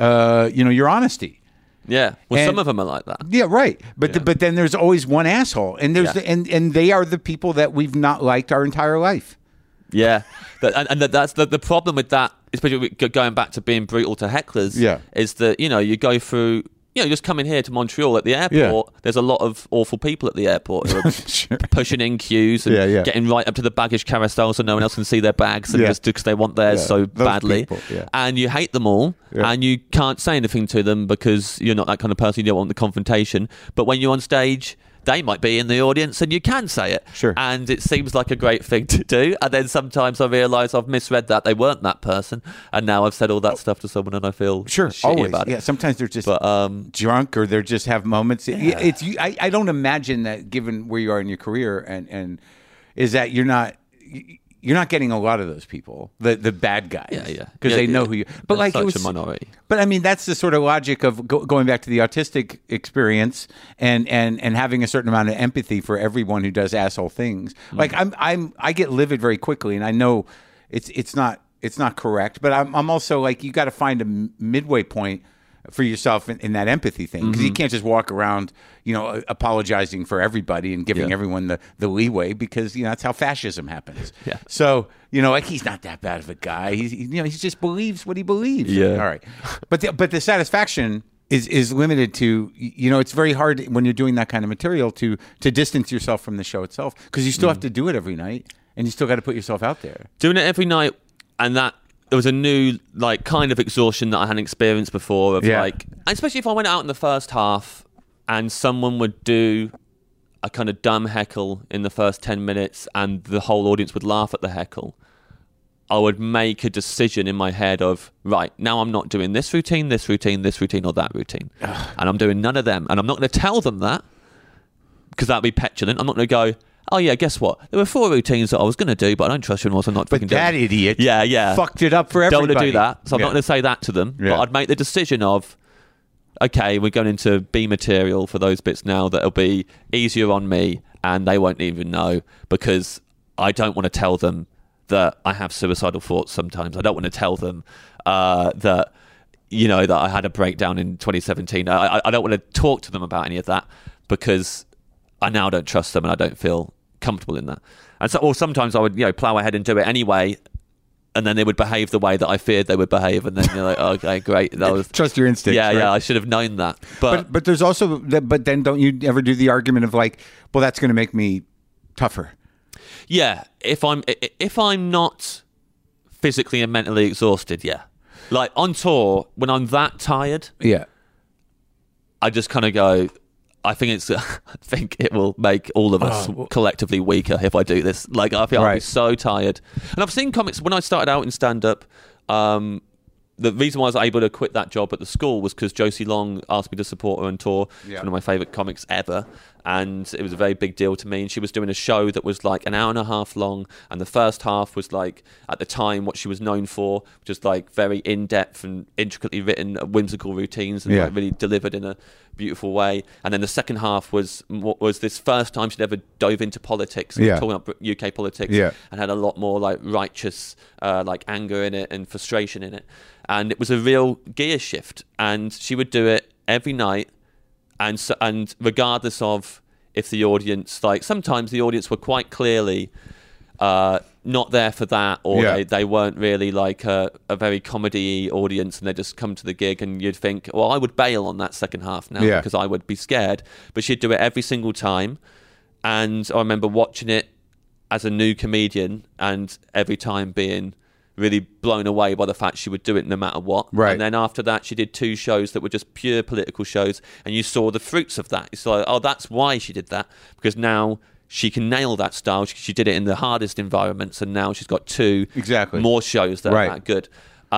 your honesty. Yeah. Well, some of them are like that. Yeah, right. But then there's always one asshole, and and they are the people that we've not liked our entire life. Yeah. And that's the problem with that, especially going back to being brutal to hecklers, is that, you go through... just coming here to Montreal at the airport, there's a lot of awful people at the airport who are pushing in queues and getting right up to the baggage carousel so no one else can see their bags and just because they want theirs so badly. People, and you hate them all and you can't say anything to them because you're not that kind of person. You don't want the confrontation. But when you're on stage, they might be in the audience and you can say it. Sure. And it seems like a great thing to do. And then sometimes I realise I've misread that. They weren't that person. And now I've said all that stuff to someone and I feel shitty about it. Yeah, sometimes they're just drunk or they just have moments. Yeah. I don't imagine that, given where you are in your career, and is that you're not getting a lot of those people, the bad guys, because they know who you. But like, such a minority. But I mean, that's the sort of logic of going back to the autistic experience and having a certain amount of empathy for everyone who does asshole things. Like I get livid very quickly, and I know it's not correct, but I'm also like, you got to find a midway point for yourself in that empathy thing, because you can't just walk around apologizing for everybody and giving everyone the leeway, because that's how fascism happens. So like, he's not that bad of a guy, he just believes what he believes. All right. But the satisfaction is limited to, it's very hard when you're doing that kind of material to distance yourself from the show itself, because you still have to do it every night and you still got to put yourself out there doing it every night. And that there was a new, like, kind of exhaustion that I hadn't experienced before. Like, especially if I went out in the first half and someone would do a kind of dumb heckle in the first 10 minutes and the whole audience would laugh at the heckle, I would make a decision in my head of, right, now I'm not doing this routine, or that routine. And I'm doing none of them. And I'm not going to tell them that, because that'd be petulant. I'm not going to go, oh yeah, guess what? There were 4 routines that I was going to do, but I don't trust you anymore, so I'm not fucking doing it. But that idiot fucked it up for everybody. Don't want to do that, so I'm not going to say that to them. But I'd make the decision of, okay, we're going into B material for those bits now that'll be easier on me, and they won't even know because I don't want to tell them that I have suicidal thoughts sometimes. I don't want to tell them that I had a breakdown in 2017. I don't want to talk to them about any of that because I now don't trust them and I don't feel comfortable in that. And so, or sometimes I would, plow ahead and do it anyway, and then they would behave the way that I feared they would behave, and then you're like, okay, great. That was trust your instincts. Yeah, right? yeah, I should have known that. But there's also, but then don't you ever do the argument of like, well, that's going to make me tougher? Yeah, if I'm not physically and mentally exhausted, yeah. Like on tour, when I'm that tired, yeah, I just kind of go, I think it will make all of us collectively weaker if I do this. Like I feel I'll be so tired. And I've seen comics when I started out in stand-up. The reason why I was able to quit that job at the school was because Josie Long asked me to support her on tour. Yeah. It's one of my favourite comics ever. And it was a very big deal to me. And she was doing a show that was like an hour and a half long. And the first half was like, at the time, what she was known for, just like very in-depth and intricately written whimsical routines and like really delivered in a beautiful way. And then the second half was this first time she'd ever dove into politics, talking about UK politics, and had a lot more like righteous like anger in it and frustration in it. And it was a real gear shift. And she would do it every night. And regardless of if the audience, like sometimes the audience were quite clearly not there for that, or they weren't really like a very comedy audience, and they just come to the gig, and you'd think, well, I would bail on that second half now because I would be scared. But she'd do it every single time, and I remember watching it as a new comedian, and every time being really blown away by the fact she would do it no matter what. Right. And then after that, she did 2 shows that were just pure political shows, and you saw the fruits of that. It's like, oh, that's why she did that, because now she can nail that style. She did it in the hardest environments, and now she's got 2 more shows that are that good.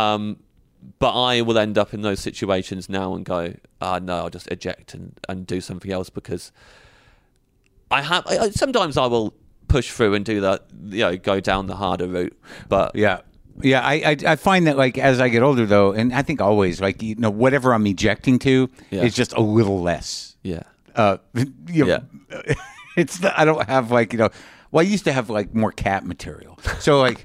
But I will end up in those situations now and go, no, I'll just eject and do something else, because sometimes I will push through and do that, go down the harder route. But yeah, I find that like as I get older though, and I think always like whatever I'm ejecting to is just a little less. Yeah. It's I don't have like well, I used to have like more cat material, so like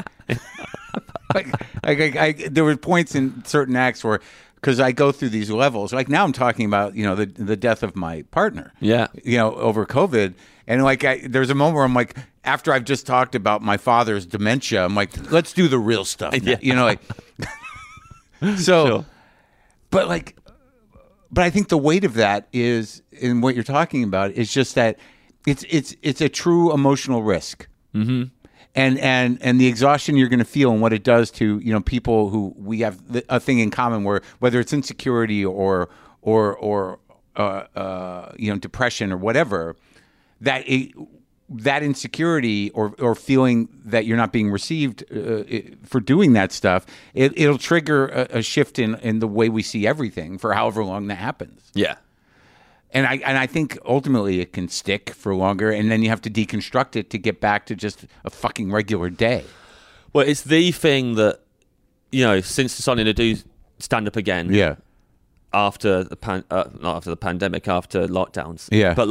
there were points in certain acts where, because I go through these levels, like now I'm talking about the death of my partner, over COVID, and like there's a moment where I'm like, after I've just talked about my father's dementia, I'm like, let's do the real stuff now. Like so sure. but I think the weight of that is in what you're talking about is just that it's a true emotional risk. Mm-hmm. And the exhaustion you're going to feel and what it does to people who we have a thing in common, where whether it's insecurity or depression or whatever, that insecurity or feeling that you're not being received for doing that stuff, it'll trigger a shift in the way we see everything for however long that happens. Yeah. And I think ultimately it can stick for longer, and then you have to deconstruct it to get back to just a fucking regular day. Well, it's the thing that, since deciding to do stand-up again, after the not after the pandemic, after lockdowns, but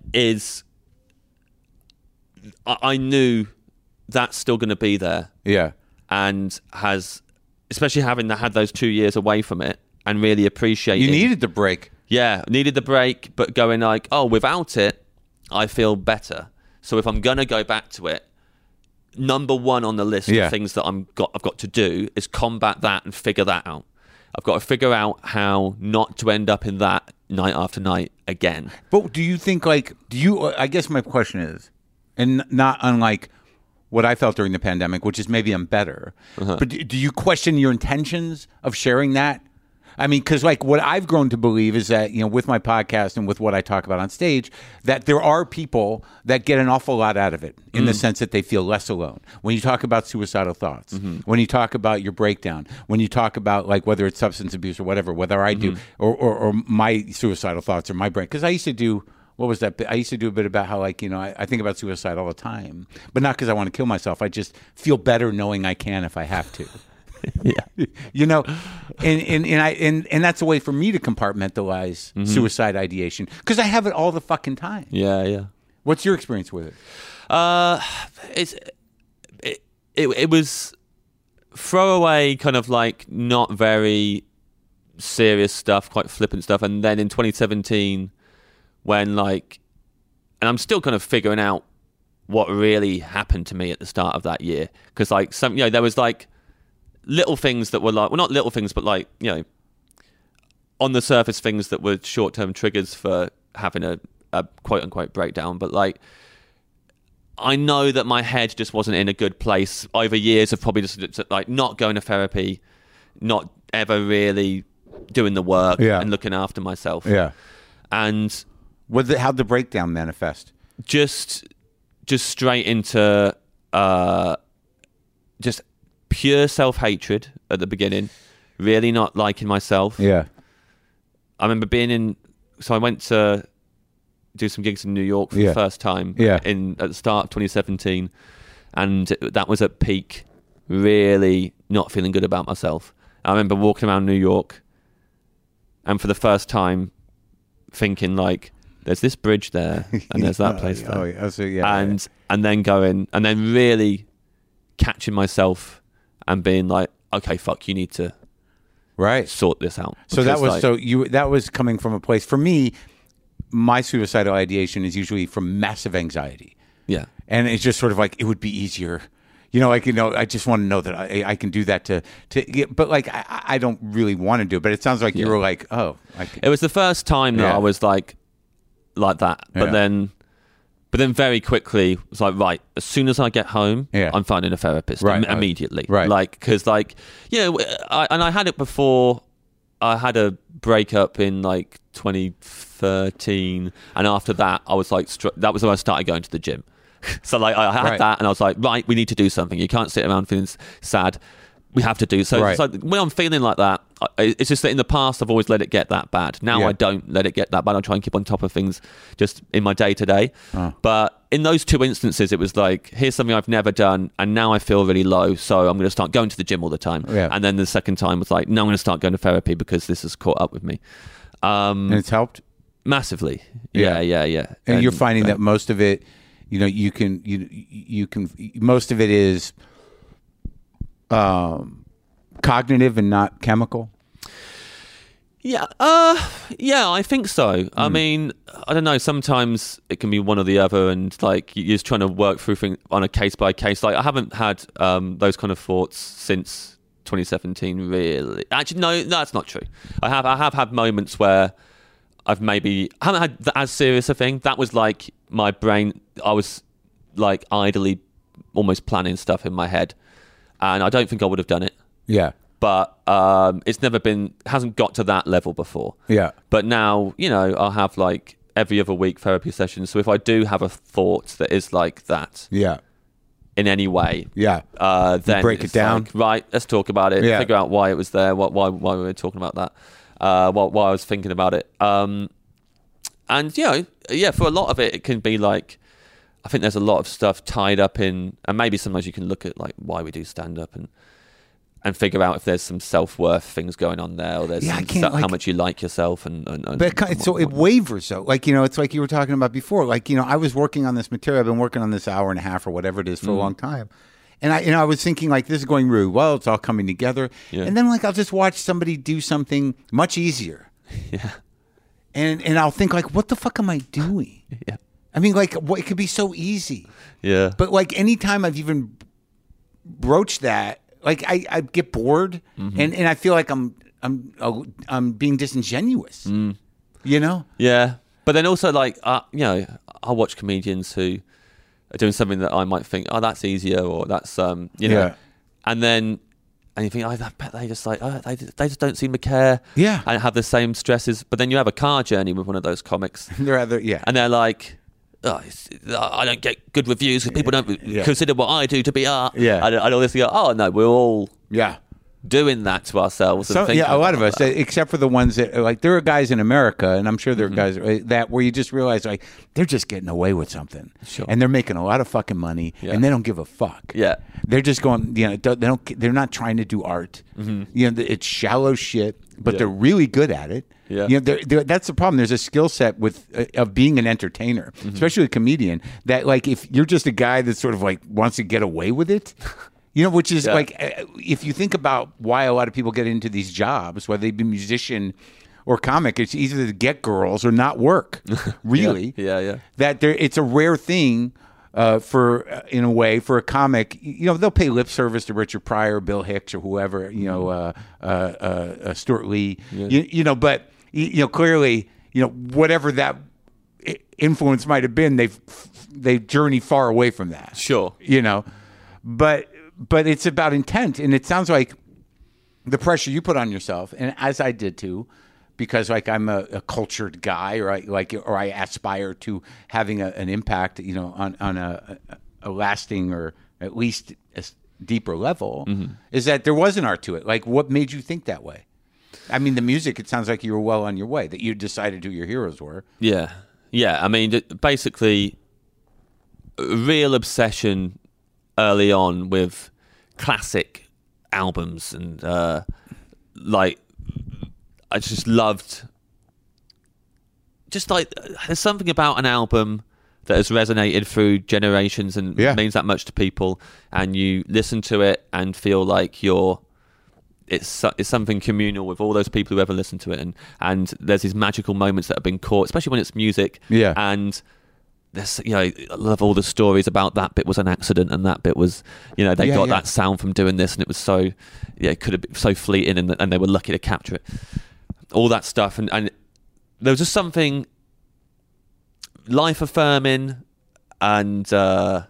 I knew that's still going to be there, and has, especially having had those 2 years away from it and really appreciating. You needed the break. Yeah, needed the break, but going like, oh, without it, I feel better. So if I'm going to go back to it, number one on the list of things that I've got to do is combat that and figure that out. I've got to figure out how not to end up in that night after night again. But do you think I guess my question is, and not unlike what I felt during the pandemic, which is maybe I'm better, but do you question your intentions of sharing that? I mean, because what I've grown to believe is that, with my podcast and with what I talk about on stage, that there are people that get an awful lot out of it in the sense that they feel less alone. When you talk about suicidal thoughts, when you talk about your breakdown, when you talk about whether it's substance abuse or whatever, whether I do or my suicidal thoughts or my brain, because I used to do. What was that? I used to do a bit about how I think about suicide all the time, but not because I want to kill myself. I just feel better knowing I can if I have to. And that's a way for me to compartmentalize suicide ideation, because I have it all the fucking time. Yeah. What's your experience with it? It was throwaway, kind of like not very serious stuff, quite flippant stuff. And then in 2017, when like, and I'm still kind of figuring out what really happened to me at the start of that year, because like there was like little things that were like, well, not little things, but like, on the surface things that were short-term triggers for having a quote-unquote breakdown. But like, I know that my head just wasn't in a good place over years of probably just like not going to therapy, not ever really doing the work and looking after myself. Yeah. And how'd the breakdown manifest? Just straight into just pure self-hatred at the beginning, really not liking myself. Yeah. I remember so I went to do some gigs in New York for the first time at the start of 2017, and that was at peak, really not feeling good about myself. I remember walking around New York and for the first time thinking like, there's this bridge there and there's that place there. And then going, and then really catching myself and being like, okay, fuck, you need to sort this out. So that was that was coming from a place. For me, my suicidal ideation is usually from massive anxiety. Yeah. And it's just sort of like, it would be easier. I just want to know that I can do that to get, but like, I don't really want to do it, but it sounds like you were like, oh. It was the first time that I was like that. But then very quickly, it was like, right, as soon as I get home, I'm finding a therapist immediately. Right. Like, because like, I had it before. I had a breakup in like 2013, and after that, I was like, that was when I started going to the gym. So like, I had that, and I was like, right, we need to do something. You can't sit around feeling sad. We have to do so. It's like, when I'm feeling like that, it's just that in the past I've always let it get that bad. Now I don't let it get that bad. I try and keep on top of things just in my day to day. But in those two instances, it was like, here's something I've never done, and now I feel really low, so I'm going to start going to the gym all the time. And then the second time was like, no, I'm going to start going to therapy because this has caught up with me. And it's helped massively. Yeah. And you're finding that most of it, you can most of it is cognitive and not chemical. Yeah, I think so. I mean, I don't know. Sometimes it can be one or the other, and like you're just trying to work through things on a case by case. Like I haven't had those kind of thoughts since 2017. Really, actually, no, that's not true. I have had moments where I haven't had as serious a thing. That was like my brain. I was like idly, almost planning stuff in my head, and I don't think I would have done it. Yeah. But it's hasn't got to that level before. Yeah. But now, I'll have like every other week therapy sessions. So if I do have a thought that is like that, in any way, then break it down. Like, right, let's talk about it. Figure out why it was there. Why we were talking about that. Why I was thinking about it. And for a lot of it can be like, I think there's a lot of stuff tied up in, and maybe sometimes you can look at like why we do stand up and figure out if there's some self-worth things going on there, or there's how much you like yourself. It wavers though. Like, it's like you were talking about before. Like, I was working on this material. I've been working on this hour and a half or whatever it is for a long time. And I was thinking like, this is going really well. It's all coming together. Yeah. And then like, I'll just watch somebody do something much easier. Yeah. And I'll think like, what the fuck am I doing? Yeah. I mean, like, it could be so easy. Yeah. But like, anytime I've even broached that, like I get bored, and I feel like I'm being disingenuous. Yeah, but then also like I'll watch comedians who are doing something that I might think, oh, that's easier, or that's and then you think, oh, I bet they just like they just don't seem to care, and have the same stresses. But then you have a car journey with one of those comics, and they're like, oh, I don't get good reviews because people don't consider what I do to be art. Yeah. And all this, oh no, we're all doing that to ourselves. So, a lot of us, except for the ones that like, there are guys in America, and I'm sure there are guys that where you just realize like they're just getting away with something, and they're making a lot of fucking money, and they don't give a fuck. Yeah, they're just going, they're not trying to do art. It's shallow shit. but they're really good at it. Yeah. You know, that's the problem. There's a skill set of being an entertainer, especially a comedian, that like if you're just a guy that sort of like wants to get away with it, you know, which is like if you think about why a lot of people get into these jobs, whether they be musician or comic, it's either to get girls or not work. Really. Yeah. That it's a rare thing. In a way, for a comic, you know, they'll pay lip service to Richard Pryor, Bill Hicks, or whoever, you know, Stuart Lee, you know, but, you know, clearly, you know, whatever that influence might have been, they've journeyed far away from that. Sure. You know, but it's about intent. And it sounds like the pressure you put on yourself, and as I did too, because like I'm a cultured guy, or I aspire to having an impact, you know, on a lasting or at least a deeper level, is that there was an art to it. Like, what made you think that way? I mean, the music, it sounds like you were well on your way, that you decided who your heroes were. Yeah. I mean, basically, real obsession early on with classic albums and like. I just loved, just like, there's something about an album that has resonated through generations and means that much to people, and you listen to it and feel like it's something communal with all those people who ever listen to it, and there's these magical moments that have been caught, especially when it's music, and there's, you know, I love all the stories about that bit was an accident and that bit was, you know, they got that sound from doing this, and it was so, it could have been so fleeting, and they were lucky to capture it. All that stuff, and there was just something life affirming and I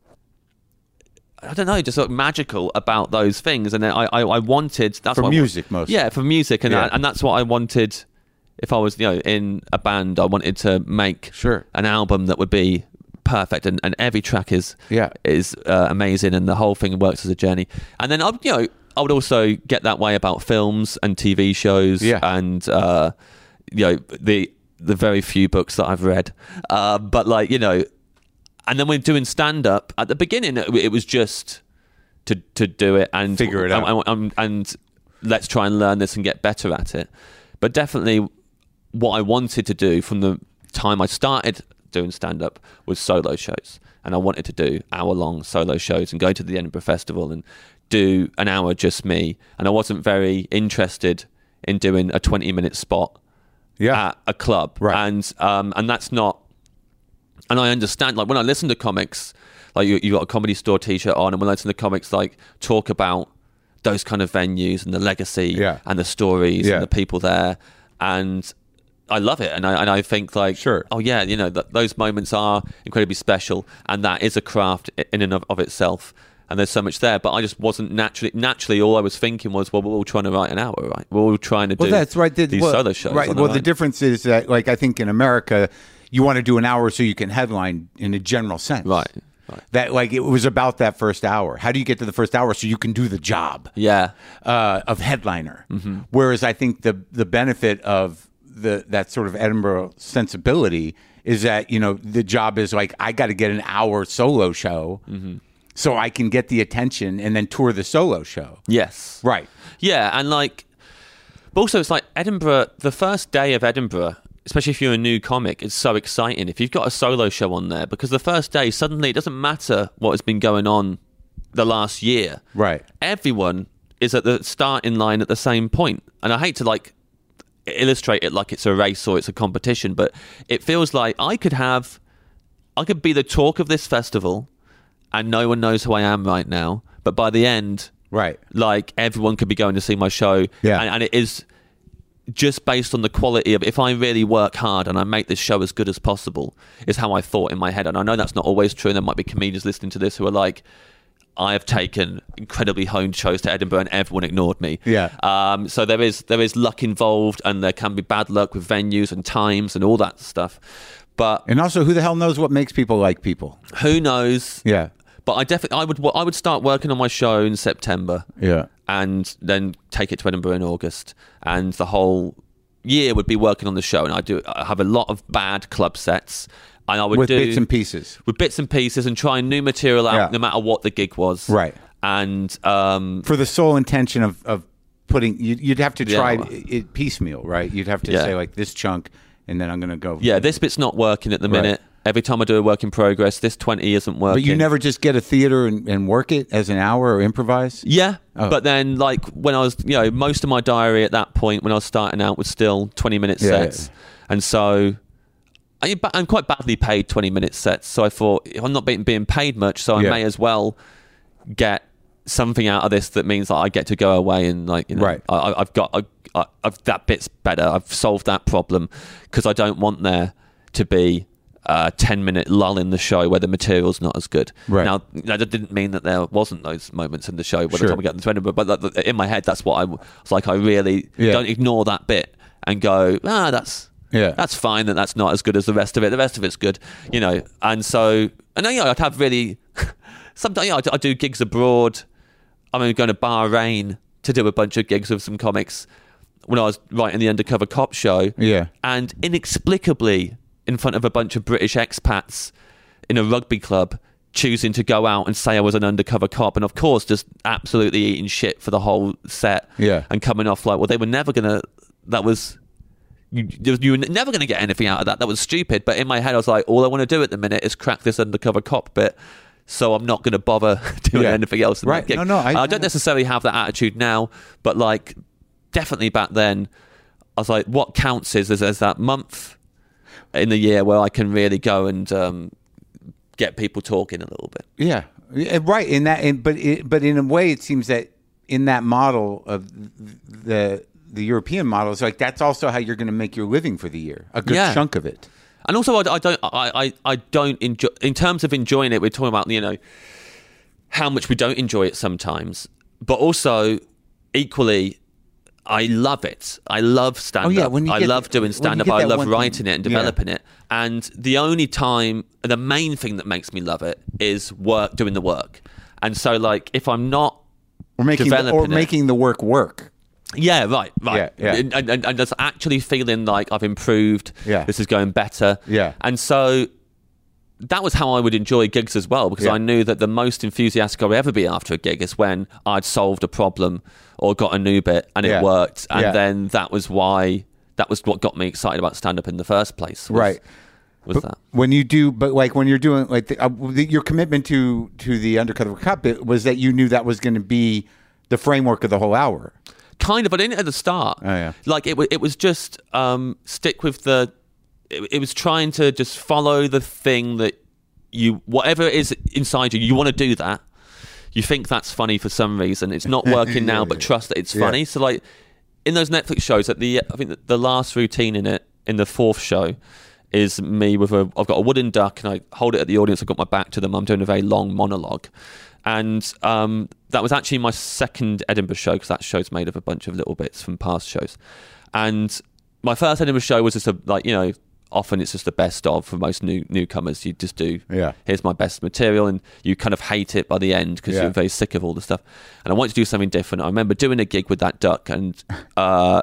don't know, just sort of magical about those things. And I wanted that's for music mostly. Yeah, for music, and that's what I wanted. If I was, you know, in a band, I wanted to make an album that would be perfect, and every track is amazing, and the whole thing works as a journey. And then I would also get that way about films and TV shows, and you know, the very few books that I've read. But like, you know, and then when doing stand up at the beginning, it was just to do it and figure it out, and let's try and learn this and get better at it. But definitely, what I wanted to do from the time I started doing stand up was solo shows, and I wanted to do hour-long solo shows and go to the Edinburgh Festival and do an hour just me, and I wasn't very interested in doing a 20-minute spot at a club, and that's not, and I understand, like when I listen to comics, like you got a Comedy Store t-shirt on, and when I listen to comics like talk about those kind of venues and the legacy and the stories and the people there, and I love it, and I think like, oh yeah, you know, those moments are incredibly special, and that is a craft in and of itself. And there's so much there, but I just wasn't naturally. All I was thinking was, well, we're all trying to write an hour, right? We're all trying to do that's right. these solo shows. Right. Well, the difference is that, like, I think in America, you want to do an hour so you can headline in a general sense. Right. That, like, it was about that first hour. How do you get to the first hour so you can do the job? Of headliner. Mm-hmm. Whereas I think the benefit of that sort of Edinburgh sensibility is that, you know, the job is like, I got to get an hour solo show. Mm-hmm. So I can get the attention and then tour the solo show. Yes. Right. Yeah, and like, but also it's like Edinburgh, the first day of Edinburgh, especially if you're a new comic, it's so exciting if you've got a solo show on there, because the first day, suddenly it doesn't matter what has been going on the last year. Right. Everyone is at the starting line at the same point. And I hate to like illustrate it like it's a race or it's a competition, but it feels like I could be the talk of this festival, and no one knows who I am right now. But by the end, like everyone could be going to see my show. Yeah. And it is just based on the quality of, if I really work hard and I make this show as good as possible, is how I thought in my head. And I know that's not always true. And there might be comedians listening to this who are like, I have taken incredibly honed shows to Edinburgh and everyone ignored me. Yeah. So there is luck involved, and there can be bad luck with venues and times and all that stuff. And also, who the hell knows what makes people like people? Who knows? Yeah. But I would start working on my show in September. Yeah. And then take it to Edinburgh in August, and the whole year would be working on the show. And I have a lot of bad club sets, and I would with bits and pieces, and trying new material out no matter what the gig was. Right. And for the sole intention of you'd have to try it piecemeal, right? You'd have to say like this chunk, and then I'm going to go. Yeah, this bit's not working at the minute. Right. Every time I do a work in progress, this 20 isn't working. But you never just get a theater and work it as an hour or improvise? Yeah. Oh. But then like when I was, most of my diary at that point when I was starting out was still 20-minute sets. Yeah. And so I'm quite badly paid 20-minute sets. So I thought, if I'm not being paid much, so I may as well get something out of this that means that I get to go away and right. I've that bit's better. I've solved that problem because I don't want there to be a 10-minute lull in the show where the material's not as good. Right. Now, that didn't mean that there wasn't those moments in the show by the time we get to the end, but in my head, that's what I was like. I really don't ignore that bit and go, that's fine. That's not as good as the rest of it. The rest of it's good, And so, I'd have really sometimes I do gigs abroad. I mean, going to Bahrain to do a bunch of gigs with some comics when I was writing the Undercover Cop show. Yeah, and inexplicably, in front of a bunch of British expats in a rugby club, choosing to go out and say I was an undercover cop, and of course just absolutely eating shit for the whole set, and coming off like, well, they were never gonna, that was, you were never gonna get anything out of that was stupid. But in my head I was like, all I want to do at the minute is crack this undercover cop bit, so I'm not gonna bother doing anything else in that gig. I don't necessarily have that attitude now, but like definitely back then I was like, what counts is there's that month in the year where I can really go and get people talking a little bit. Yeah, right. But in a way, it seems that in that model of the European model, it's like that's also how you're going to make your living for the year. A good chunk of it. And also, I don't enjoy, in terms of enjoying it. We're talking about how much we don't enjoy it sometimes, but also equally, I love it. I love stand-up. I love doing stand-up. I love writing it and developing it. And the main thing that makes me love it is doing the work. And so, like, if I'm not making the work. Yeah, right. Yeah. And just actually feeling like I've improved. Yeah. This is going better. Yeah. And so that was how I would enjoy gigs as well, because I knew that the most enthusiastic I would ever be after a gig is when I'd solved a problem or got a new bit and it worked. And then that was what got me excited about stand-up in the first place. Was that. When you're doing like your commitment to the Undercover Cop bit was that you knew that was going to be the framework of the whole hour. Kind of, but I didn't at the start. Oh, yeah. Like it was just stick with the. It was trying to just follow the thing that whatever is inside you, you want to do that. You think that's funny for some reason. It's not working now, but trust that it's funny. Yeah. So like in those Netflix shows, I think the last routine in the fourth show is me with I've got a wooden duck and I hold it at the audience. I've got my back to them. I'm doing a very long monologue. And that was actually my second Edinburgh show, because that show's made of a bunch of little bits from past shows. And my first Edinburgh show was just often it's just the best of for most newcomers. You just do, here's my best material, and you kind of hate it by the end because you're very sick of all the stuff. And I wanted to do something different. I remember doing a gig with that duck and a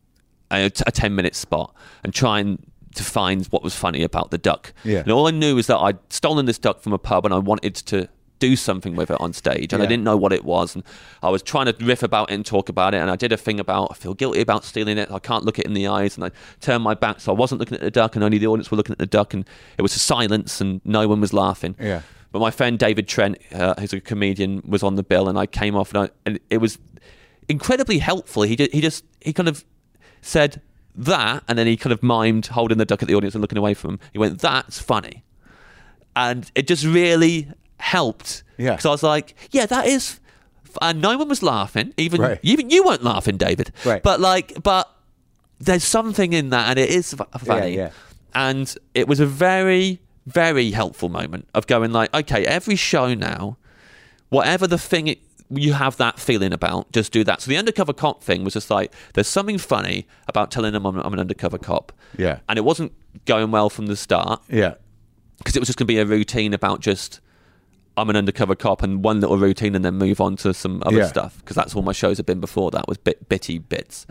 10-minute spot and trying to find what was funny about the duck. Yeah. And all I knew was that I'd stolen this duck from a pub and I wanted to do something with it on stage, and I didn't know what it was, and I was trying to riff about it and talk about it, and I did a thing about I feel guilty about stealing it, I can't look it in the eyes, and I turned my back so I wasn't looking at the duck and only the audience were looking at the duck, and it was a silence and no one was laughing. But my friend David Trent, who's a comedian, was on the bill, and I came off and it was incredibly helpful. He kind of said that, and then he kind of mimed holding the duck at the audience and looking away from him. He went, "That's funny," and it just really helped. So I was like, that is, and no one was laughing, even you weren't laughing, David, but there's something in that, and it is funny. And it was a very, very helpful moment of going like, okay, every show now, whatever the thing you have that feeling about, just do that. So the Undercover Cop thing was just like, there's something funny about telling them I'm an undercover cop, and it wasn't going well from the start, because it was just going to be a routine about just I'm an undercover cop and one little routine and then move on to some other stuff, because that's all my shows have been before that was bitty bits.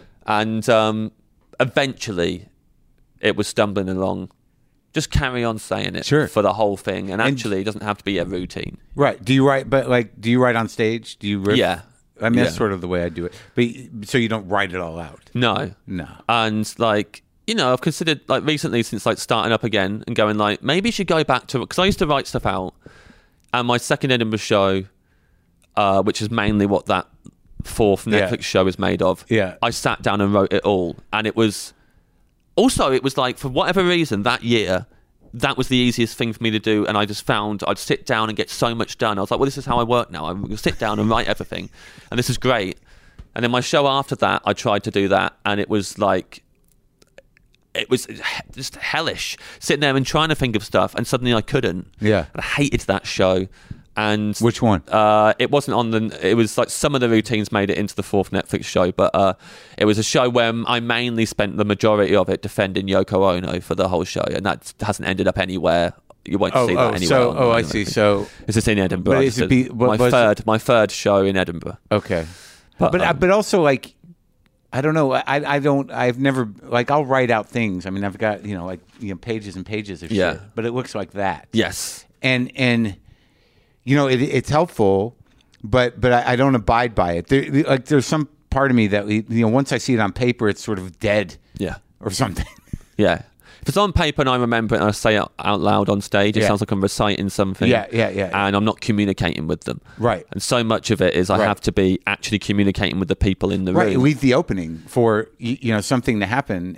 And eventually it was stumbling along, just carry on saying it for the whole thing, and actually it doesn't have to be a routine. Do you write on stage? Do you riff? I mean, that's sort of the way I do it. But so you don't write it all out? No. And like, you know, I've considered like recently since like starting up again and going like, maybe you should go back to it, because I used to write stuff out, and my second Edinburgh show, which is mainly what that fourth Netflix show is made of. Yeah. I sat down and wrote it all, and it was like, for whatever reason that year, that was the easiest thing for me to do, and I just found I'd sit down and get so much done. I was like, well, this is how I work now. I will sit down and write everything, and this is great. And then my show after that, I tried to do that, and it was like, it was just hellish, sitting there and trying to think of stuff, and suddenly I couldn't. Yeah. And I hated that show. And which one? It wasn't on the. It was like some of the routines made it into the fourth Netflix show, but it was a show where I mainly spent the majority of it defending Yoko Ono for the whole show, and that hasn't ended up anywhere. You won't see that anywhere. I see. So it's just in Edinburgh. But my third show in Edinburgh. Okay, but also like, I don't know. I've never, like, I'll write out things. I mean, I've got pages and pages of shit, but it looks like that. Yes, and. You know, it's helpful, but I don't abide by it. There's some part of me that, once I see it on paper, it's sort of dead, or something. Yeah, if it's on paper and I remember it and I say it out loud on stage, it sounds like I'm reciting something. Yeah. And I'm not communicating with them. Right. And so much of it is I have to be actually communicating with the people in the room. Right. Leave the opening for something to happen.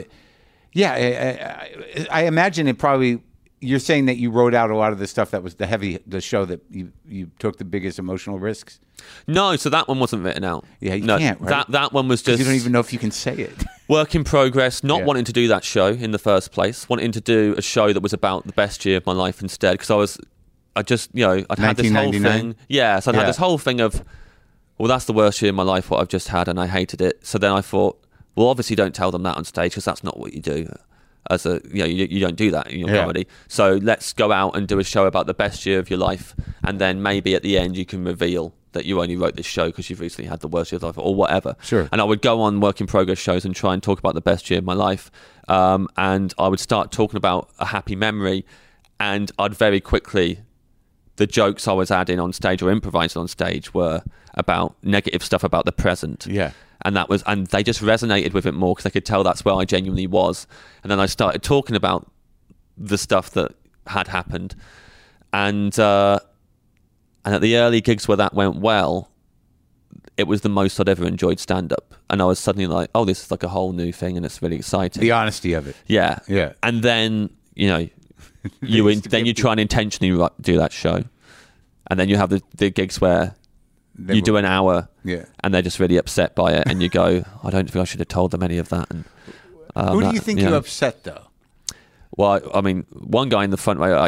I imagine it probably. You're saying that you wrote out a lot of the stuff that was the show that you took the biggest emotional risks? No, so that one wasn't written out. Yeah, you can't, right? That one was just... You don't even know if you can say it. Work in progress, not wanting to do that show in the first place, wanting to do a show that was about the best year of my life instead, because I'd had this whole thing. Yeah, so I'd had this whole thing of, well, that's the worst year of my life, what I've just had, and I hated it. So then I thought, well, obviously don't tell them that on stage, because that's not what you do. As a, you don't do that in your comedy. So let's go out and do a show about the best year of your life, and then maybe at the end you can reveal that you only wrote this show because you've recently had the worst year of your life, or whatever. Sure. And I would go on work in progress shows and try and talk about the best year of my life, and I would start talking about a happy memory, and I'd very quickly, the jokes I was adding on stage or improvising on stage were about negative stuff about the present. Yeah. And they just resonated with it more because they could tell that's where I genuinely was. And then I started talking about the stuff that had happened, and at the early gigs where that went well, it was the most I'd ever enjoyed stand-up. And I was suddenly like, oh, this is like a whole new thing, and it's really exciting. The honesty of it. Yeah. Yeah. And then you try and intentionally do that show, and then you have the gigs where you do an hour, and they're just really upset by it, and you go, I don't think I should have told them any of that. And who do you think you upset, though? Well, I mean, one guy in the front row,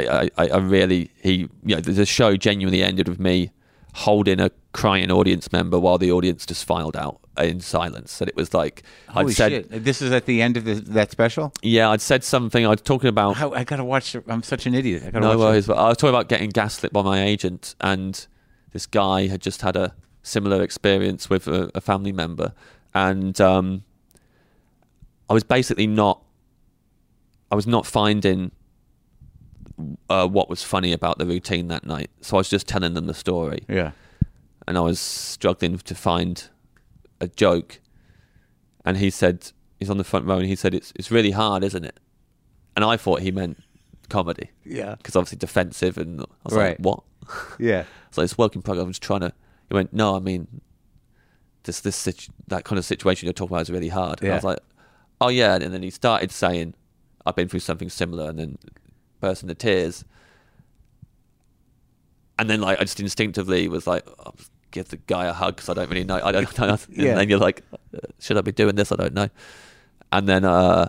the show genuinely ended with me holding a crying audience member while the audience just filed out in silence. And it was like, holy shit! This is at the end of that special. Yeah, I'd said something. I was talking about. I gotta watch. I'm such an idiot. I was talking about getting gaslit by my agent, and this guy had just had a similar experience with a family member, and I was basically not finding what was funny about the routine that night. So I was just telling them the story. Yeah. And I was struggling to find a joke. And he said, he's on the front row, and he said, it's really hard, isn't it? And I thought he meant comedy. Yeah. Because obviously defensive, and I was like, what? Yeah. So it's work in progress. I'm just trying to. He went, no, I mean, that kind of situation you're talking about is really hard. And I was like, oh yeah. And then he started saying, I've been through something similar, and then burst into tears. And then I just instinctively was like, I'll give the guy a hug because I don't really know. I don't know. And then you're like, should I be doing this? I don't know. And then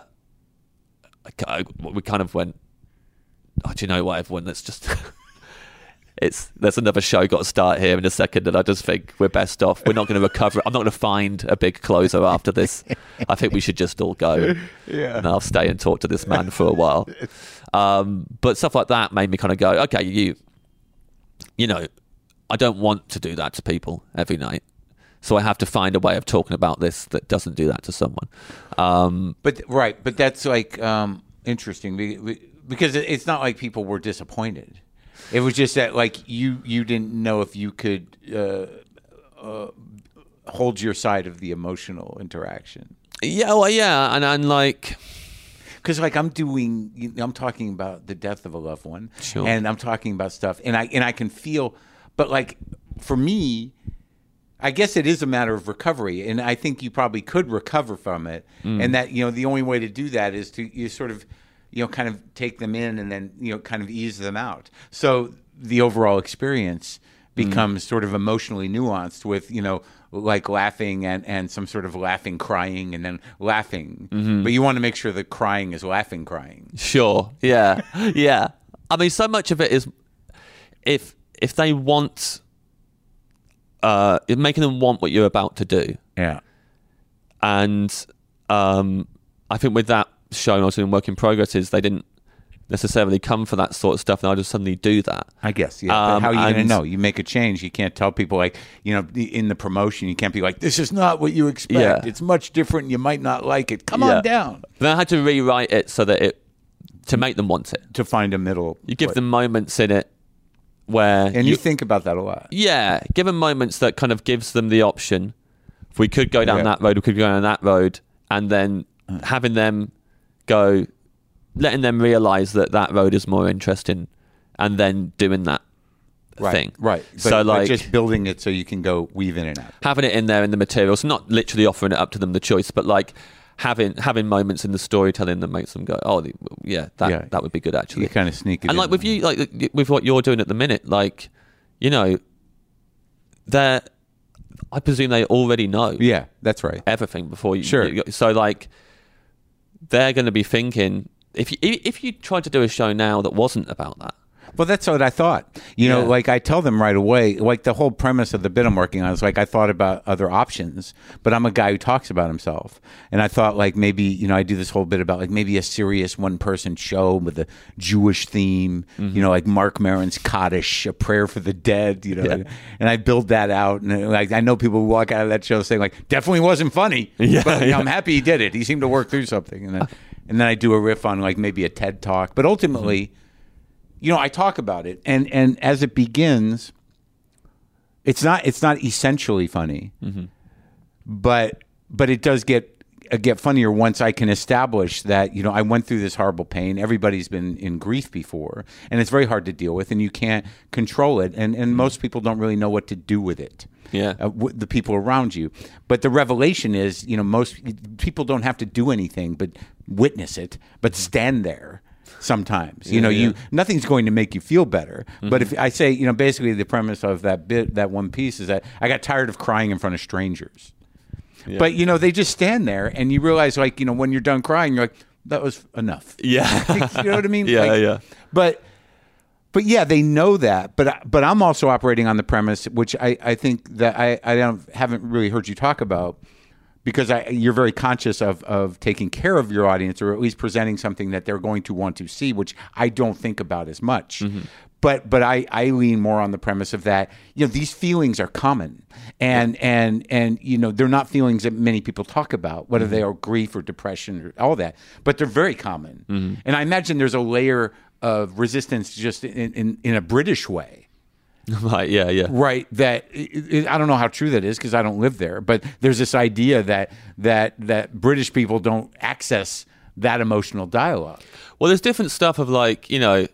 we kind of went, oh, do you know what, everyone? Let's just. There's another show got to start here in a second, and I just think we're best off. We're not going to recover. I'm not going to find a big closer after this. I think we should just all go. Yeah. And I'll stay and talk to this man for a while. But stuff like that made me kind of go, okay, you know, I don't want to do that to people every night. So I have to find a way of talking about this that doesn't do that to someone. But that's like interesting because it's not like people were disappointed. It was just that, like, you didn't know if you could holds your side of the emotional interaction. Yeah, well, yeah, and like, because like I'm talking about the death of a loved one, sure. And I'm talking about stuff, and I can feel, but like for me, I guess it is a matter of recovery, and I think you probably could recover from it, and that the only way to do that is to you sort of kind of take them in and then kind of ease them out. So the overall experience becomes sort of emotionally nuanced with like laughing and some sort of laughing, crying, and then laughing. But you want to make sure the crying is laughing, crying. Sure. Yeah. Yeah. I mean, so much of it is if they want, making them want what you're about to do. Yeah. And I think with that show, and also in Work in Progress, is they didn't necessarily come for that sort of stuff, and I just suddenly do that. I guess, yeah. But how are you going to know? You make a change. You can't tell people, like, in the promotion, you can't be like, this is not what you expect. Yeah. It's much different. You might not like it. Come on down. Then I had to rewrite it so that to make them want it. To find a middle. You give them moments in it where... And you think about that a lot. Yeah. Give them moments that kind of gives them the option. If we could go down that road, we could go down that road. And then having them go... letting them realize that road is more interesting, and then doing that thing. Right. But just building it so you can go weave in and out. Having it in there in the materials, not literally offering it up to them the choice, but like having moments in the storytelling that makes them go, oh, yeah, that would be good actually. You kind of sneak it and in. like with you, like with what you're doing at the minute, like, I presume they already know. Yeah, that's right. Everything before you. Sure. So like, they're going to be thinking, if you tried to do a show now that wasn't about that. Well, that's what I thought. Like I tell them right away, like the whole premise of the bit I'm working on is like I thought about other options, but I'm a guy who talks about himself. And I thought like maybe, I do this whole bit about like maybe a serious one-person show with a Jewish theme, like Marc Maron's Kaddish, a prayer for the dead, and I build that out. And like I know people who walk out of that show saying like, definitely wasn't funny, but I'm happy he did it. He seemed to work through something. And then I do a riff on like maybe a TED Talk. But ultimately, I talk about it. And as it begins, it's not essentially funny. But it does get funnier once I can establish that, I went through this horrible pain. Everybody's been in grief before. And it's very hard to deal with. And you can't control it. And most people don't really know what to do with it. Yeah, the people around you. But the revelation is, most people don't have to do anything but witness it, but stand there sometimes. Nothing's going to make you feel better. But if I say, basically the premise of that one piece is that I got tired of crying in front of strangers. Yeah. But, they just stand there and you realize, like, when you're done crying, you're like, that was enough. Yeah. You know what I mean? Yeah, yeah. But yeah, they know that. But I'm also operating on the premise, which I think that I haven't really heard you talk about, because you're very conscious of taking care of your audience, or at least presenting something that they're going to want to see, which I don't think about as much. But I lean more on the premise of that, these feelings are common, and they're not feelings that many people talk about, whether they are grief or depression or all that, but they're very common. And I imagine there's a layer of resistance just in a British way. Right, yeah. Right, that I don't know how true that is because I don't live there, but there's this idea that British people don't access that emotional dialogue. Well, there's different stuff of like,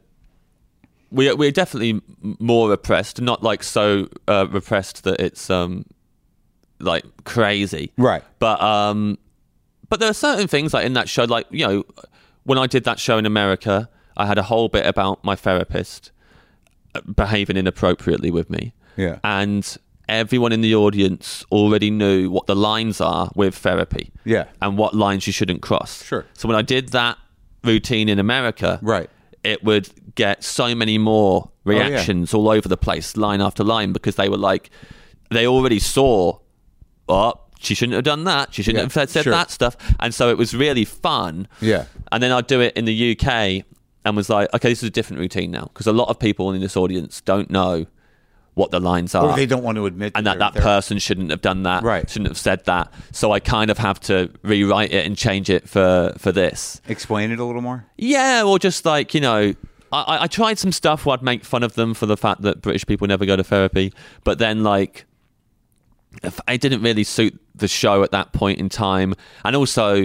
we're definitely more repressed, not like so repressed that it's like crazy. Right. But there are certain things like in that show, like, when I did that show in America, I had a whole bit about my therapist behaving inappropriately with me. Yeah. And everyone in the audience already knew what the lines are with therapy. Yeah. And what lines you shouldn't cross. Sure. So when I did that routine in America, right, it would get so many more reactions all over the place, line after line, because they were like, they already saw, she shouldn't have done that. She shouldn't have said that stuff. And so it was really fun. Yeah. And then I'd do it in the UK and was like, okay, this is a different routine now, because a lot of people in this audience don't know what the lines are. Or they don't want to admit and that person shouldn't have done that, right, shouldn't have said that. So I kind of have to rewrite it and change it for this. Explain it a little more? Yeah, or just like, I tried some stuff where I'd make fun of them for the fact that British people never go to therapy, but then like it didn't really suit the show at that point in time. And also,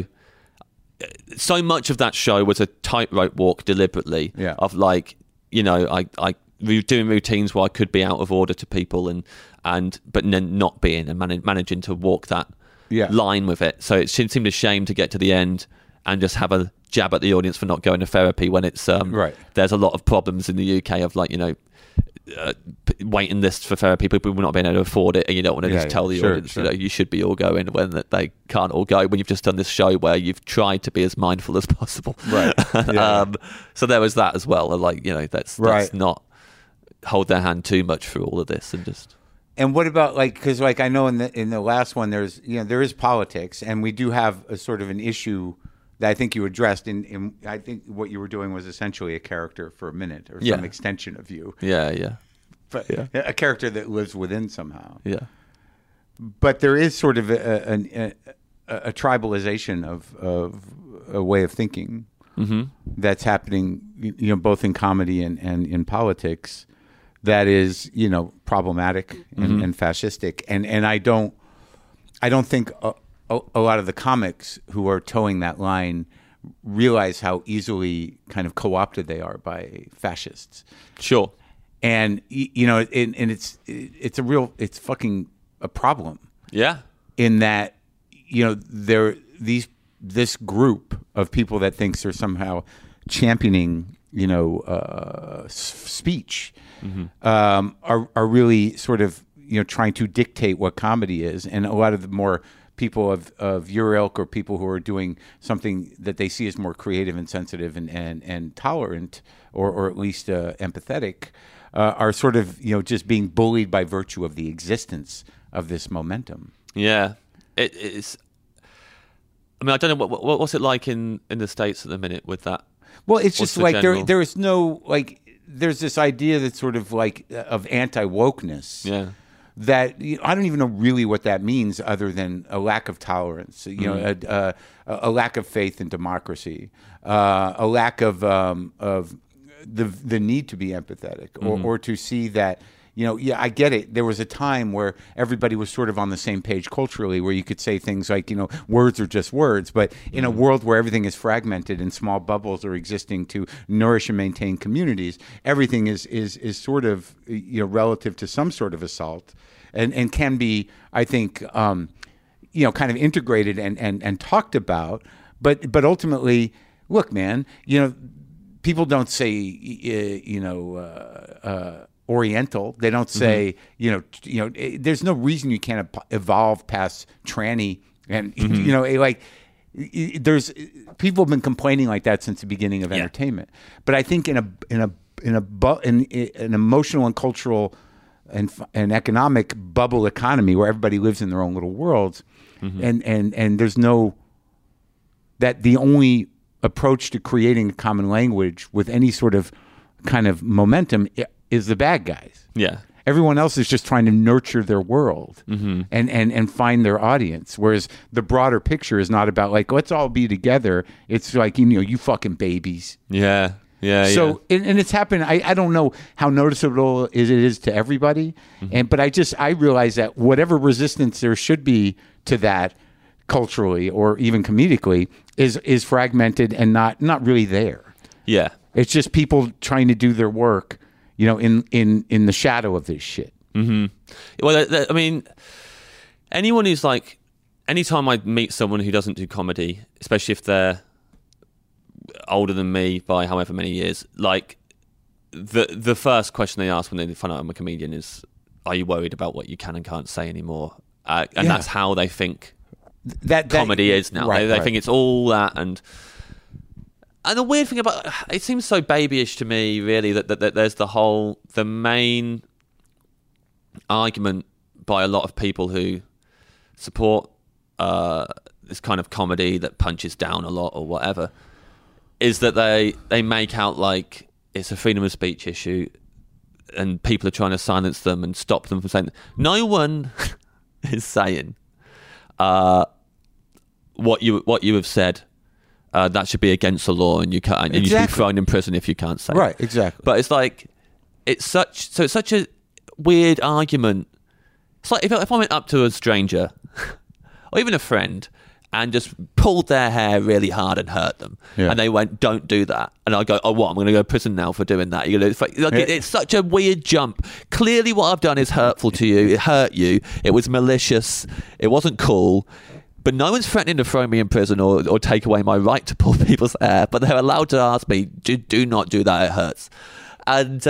so much of that show was a tightrope walk deliberately of like, you know, I doing routines where I could be out of order to people but then not being and managing to walk that line with it. So it seemed a shame to get to the end and just have a jab at the audience for not going to therapy when it's there's a lot of problems in the UK of like, you know, waiting lists for therapy, people not being able to afford it, and you don't want to just tell the audience, you know, you should be all going when they can't all go, when you've just done this show where you've tried to be as mindful as possible. Right. So there was that as well. Like, you know, that's not hold their hand too much through all of this and just. And what about like, because like I know in the last one there is politics, and we do have a sort of an issue that I think you addressed in I think what you were doing was essentially a character for a minute or some extension of you. But a character that lives within somehow. But there is sort of a tribalization of a way of thinking that's happening, you know, both in comedy and in politics, that is, you know, problematic and fascistic. And I don't think a lot of the comics who are towing that line realize how easily kind of co-opted they are by fascists. Sure. And, you know, and it's fucking a problem. Yeah. In that, you know, this group of people that thinks they're somehow championing, you know, speech, are really sort of, you know, trying to dictate what comedy is. And a lot of the more people of your ilk, or people who are doing something that they see as more creative and sensitive and tolerant, or at least empathetic, are sort of, you know, just being bullied by virtue of the existence of this momentum. Yeah, it is. I mean, I don't know what's it like in the States at the minute with that. Well, it's just like there is no, like, there's this idea that's sort of like of anti-wokeness. Yeah. That, you know, I don't even know really what that means, other than a lack of tolerance, you know, a lack of faith in democracy, a lack of the need to be empathetic, or to see that, you know, I get it. There was a time where everybody was sort of on the same page culturally, where you could say things like, you know, words are just words. But in a world where everything is fragmented and small bubbles are existing to nourish and maintain communities, everything is sort of, you know, relative to some sort of assault, and can be, I think, you know, kind of integrated and talked about. But ultimately, look, man, you know, people don't say, you know, Oriental. They don't say, you know. There's no reason you can't evolve past tranny, and you know, like, there's people have been complaining like that since the beginning of entertainment. But I think in an emotional and cultural and economic bubble economy where everybody lives in their own little worlds, and there's no, that the only approach to creating a common language with any sort of kind of momentum is the bad guys. Yeah. Everyone else is just trying to nurture their world and find their audience. Whereas the broader picture is not about like, let's all be together. It's like, you know, you fucking babies. Yeah. Yeah. So, and it's happened. I don't know how noticeable it is to everybody. But I realize that whatever resistance there should be to that culturally or even comedically is fragmented and not really there. Yeah. It's just people trying to do their work, you know, in the shadow of this shit. Well, I mean, anyone who's like, anytime I meet someone who doesn't do comedy, especially if they're older than me by however many years, like the first question they ask when they find out I'm a comedian is, are you worried about what you can and can't say anymore? And that's how they think that comedy is now. Right, they think it's all that. And the weird thing about it seems so babyish to me, really, that there's the main argument by a lot of people who support this kind of comedy that punches down a lot or whatever, is that they make out like it's a freedom of speech issue and people are trying to silence them and stop them from saying that. No one is saying what you have said. That should be against the law, and you can't, and you should be thrown in prison if you can't say right. Exactly. But it's like it's such a weird argument It's like if I went up to a stranger or even a friend and just pulled their hair really hard and hurt them, and they went, "Don't do that," and I go, "Oh, what? I'm going to go to prison now for doing that." It's such a weird jump. Clearly, what I've done is hurtful to you. It hurt you. It was malicious. It wasn't cool. But no one's threatening to throw me in prison or take away my right to pull people's hair. But they're allowed to ask me, "Do not do that. It hurts." And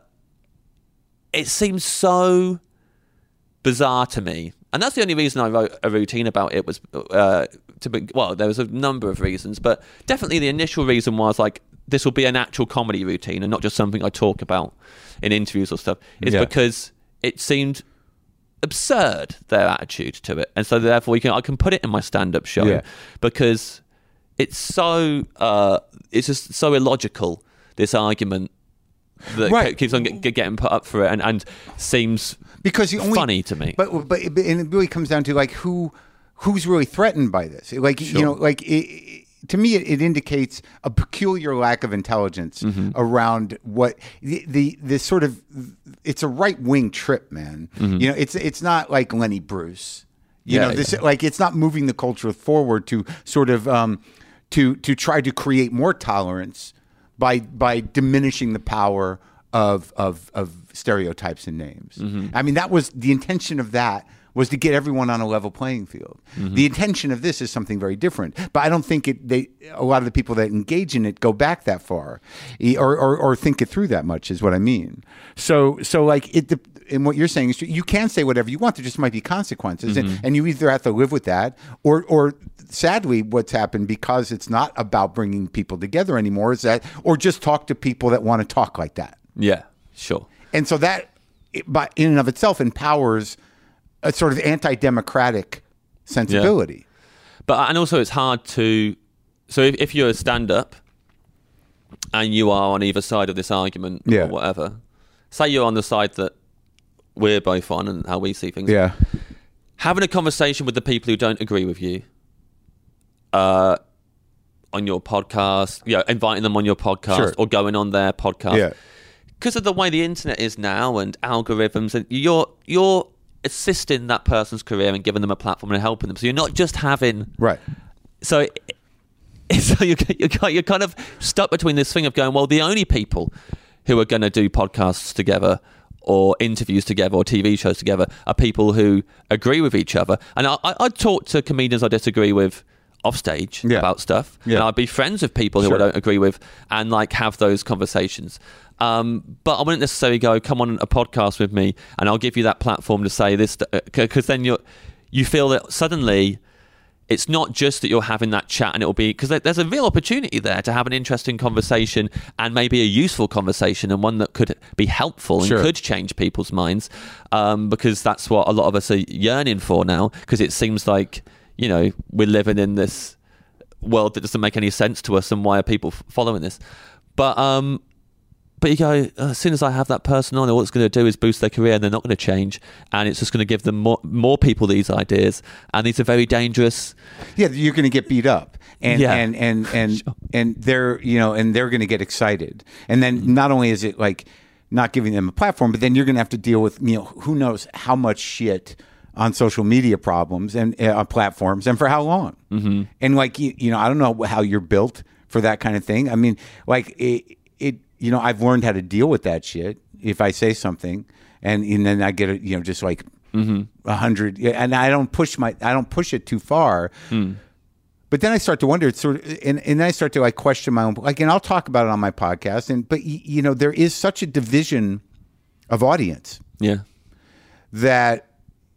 it seems so bizarre to me. And that's the only reason I wrote a routine about it was there was a number of reasons, but definitely the initial reason was like, this will be an actual comedy routine and not just something I talk about in interviews or stuff, is because it seemed absurd, their attitude to it. And so therefore I can put it in my stand-up show because it's so, it's just so illogical, this argument that keeps on getting put up for it and seems because funny to me. But and it really comes down to like who's really threatened by this. Like to me, it indicates a peculiar lack of intelligence around what this sort of. It's a right wing trip, man. It's not like Lenny Bruce. Like it's not moving the culture forward to sort of to try to create more tolerance by diminishing the power of stereotypes and names. I mean, that was the intention of that, was to get everyone on a level playing field. The intention of this is something very different, but I don't think a lot of the people that engage in it go back that far or think it through that much, is what I mean. So like and what you're saying is true. You can say whatever you want. There just might be consequences, and you either have to live with that, or sadly, what's happened, because it's not about bringing people together anymore, is that, or just talk to people that want to talk like that. Yeah, sure. And so that, by in and of itself, empowers a sort of anti-democratic sensibility. And also it's hard to. So if you're a stand-up and you are on either side of this argument or whatever, say you're on the side that we're both on and how we see things. Yeah. Having a conversation with the people who don't agree with you on your podcast, inviting them on your podcast or going on their podcast. Yeah. Because of the way the internet is now and algorithms, and you're assisting that person's career and giving them a platform and helping them. So you're not just having... Right. So you're kind of stuck between this thing of going, well, the only people who are going to do podcasts together or interviews together or TV shows together are people who agree with each other. And I talk to comedians I disagree with off stage about stuff, and I'd be friends with people who I don't agree with and like have those conversations. But I wouldn't necessarily go, come on a podcast with me and I'll give you that platform to say this, because then you feel that suddenly it's not just that you're having that chat, and it'll be because there's a real opportunity there to have an interesting conversation and maybe a useful conversation, and one that could be helpful and could change people's minds, because that's what a lot of us are yearning for now, because it seems like, we're living in this world that doesn't make any sense to us, and why are people following this? But you go, as soon as I have that person on, all it's going to do is boost their career, and they're not going to change, and it's just going to give them more people these ideas, and these are very dangerous. Yeah, you're going to get beat up, and they're and they're going to get excited, and then not only is it like not giving them a platform, but then you're going to have to deal with who knows how much shit on social media problems and platforms, and for how long, and like I don't know how you're built for that kind of thing. I mean, like it. I've learned how to deal with that shit. If I say something, and then I get just like 100, and I don't push it too far. But then I start to wonder. It's sort of, and then I start to like question my own. Like, and I'll talk about it on my podcast. But there is such a division of audience. Yeah. That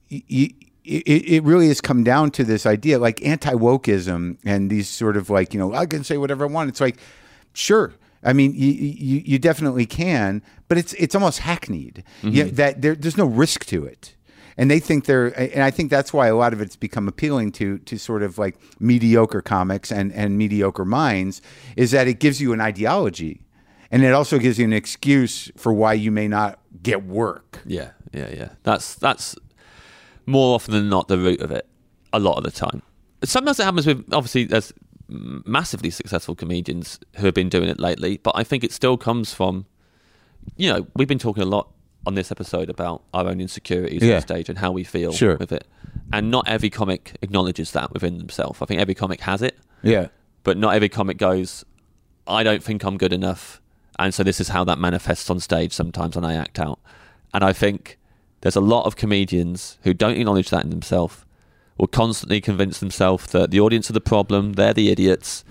it really has come down to this idea, like anti-wokeism and these sort of like I can say whatever I want. It's like, sure. I mean, you definitely can, but it's almost hackneyed. That there's no risk to it, and they think and I think that's why a lot of it's become appealing to sort of like mediocre comics and mediocre minds, is that it gives you an ideology, and it also gives you an excuse for why you may not get work. Yeah. That's more often than not the root of it. A lot of the time, sometimes it happens with, obviously there's massively successful comedians who have been doing it lately, but I think it still comes from, we've been talking a lot on this episode about our own insecurities on stage and how we feel with it. And not every comic acknowledges that within themselves. I think every comic has it. Yeah. But not every comic goes, I don't think I'm good enough. And so this is how that manifests on stage sometimes when I act out. And I think there's a lot of comedians who don't acknowledge that in themselves, will constantly convince themselves that the audience are the problem, they're the idiots.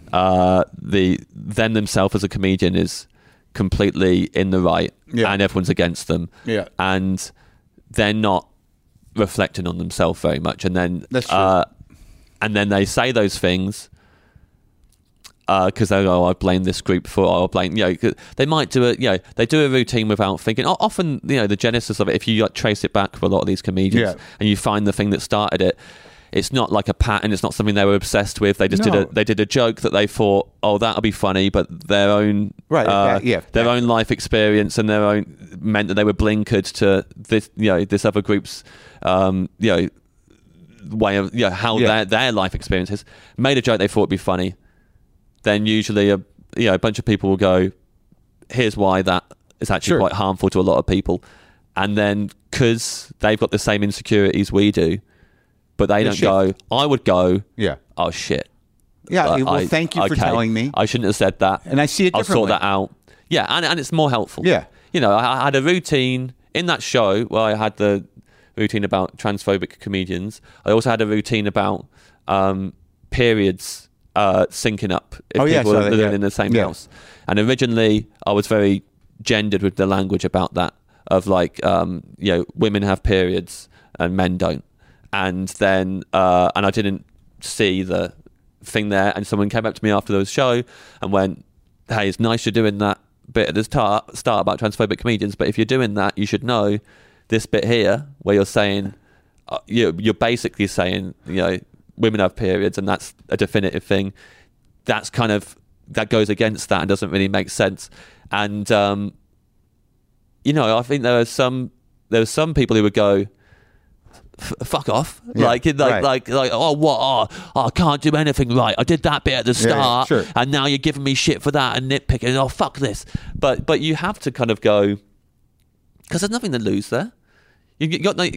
Them themselves as a comedian is completely in the right and everyone's against them. Yeah. And they're not reflecting on themselves very much. And then that's true. And then they say those things because they go, I blame this group for, or I blame, they might do it, they do a routine without thinking. Often, the genesis of it, if you trace it back for a lot of these comedians and you find the thing that started it, it's not like a pattern. It's not something they were obsessed with. They just did a joke that they thought, oh, that'll be funny, but their own their own life experience and their own meant that they were blinkered to this this other group's way of how their life experience is. Made a joke they thought would be funny. Then usually a bunch of people will go, here's why that is actually quite harmful to a lot of people, and then because they've got the same insecurities we do. But they don't go, I would go, oh, shit. Yeah, well, thank you for telling me. I shouldn't have said that. And I see it differently. I'll sort that out. Yeah, and it's more helpful. Yeah. I had a routine in that show where I had the routine about transphobic comedians. I also had a routine about periods syncing up if people were living in the same house. And originally, I was very gendered with the language about that, of women have periods and men don't. And then, and I didn't see the thing there. And someone came up to me after the show and went, hey, it's nice you're doing that bit at the start about transphobic comedians, but if you're doing that, you should know this bit here where you're saying, you're basically saying, women have periods and that's a definitive thing. That's that goes against that and doesn't really make sense. And, I think there are some people who would go, fuck off. I can't do anything right. I did that bit at the start and now you're giving me shit for that and nitpicking. Oh, fuck this. But you have to kind of go, because there's nothing to lose there. You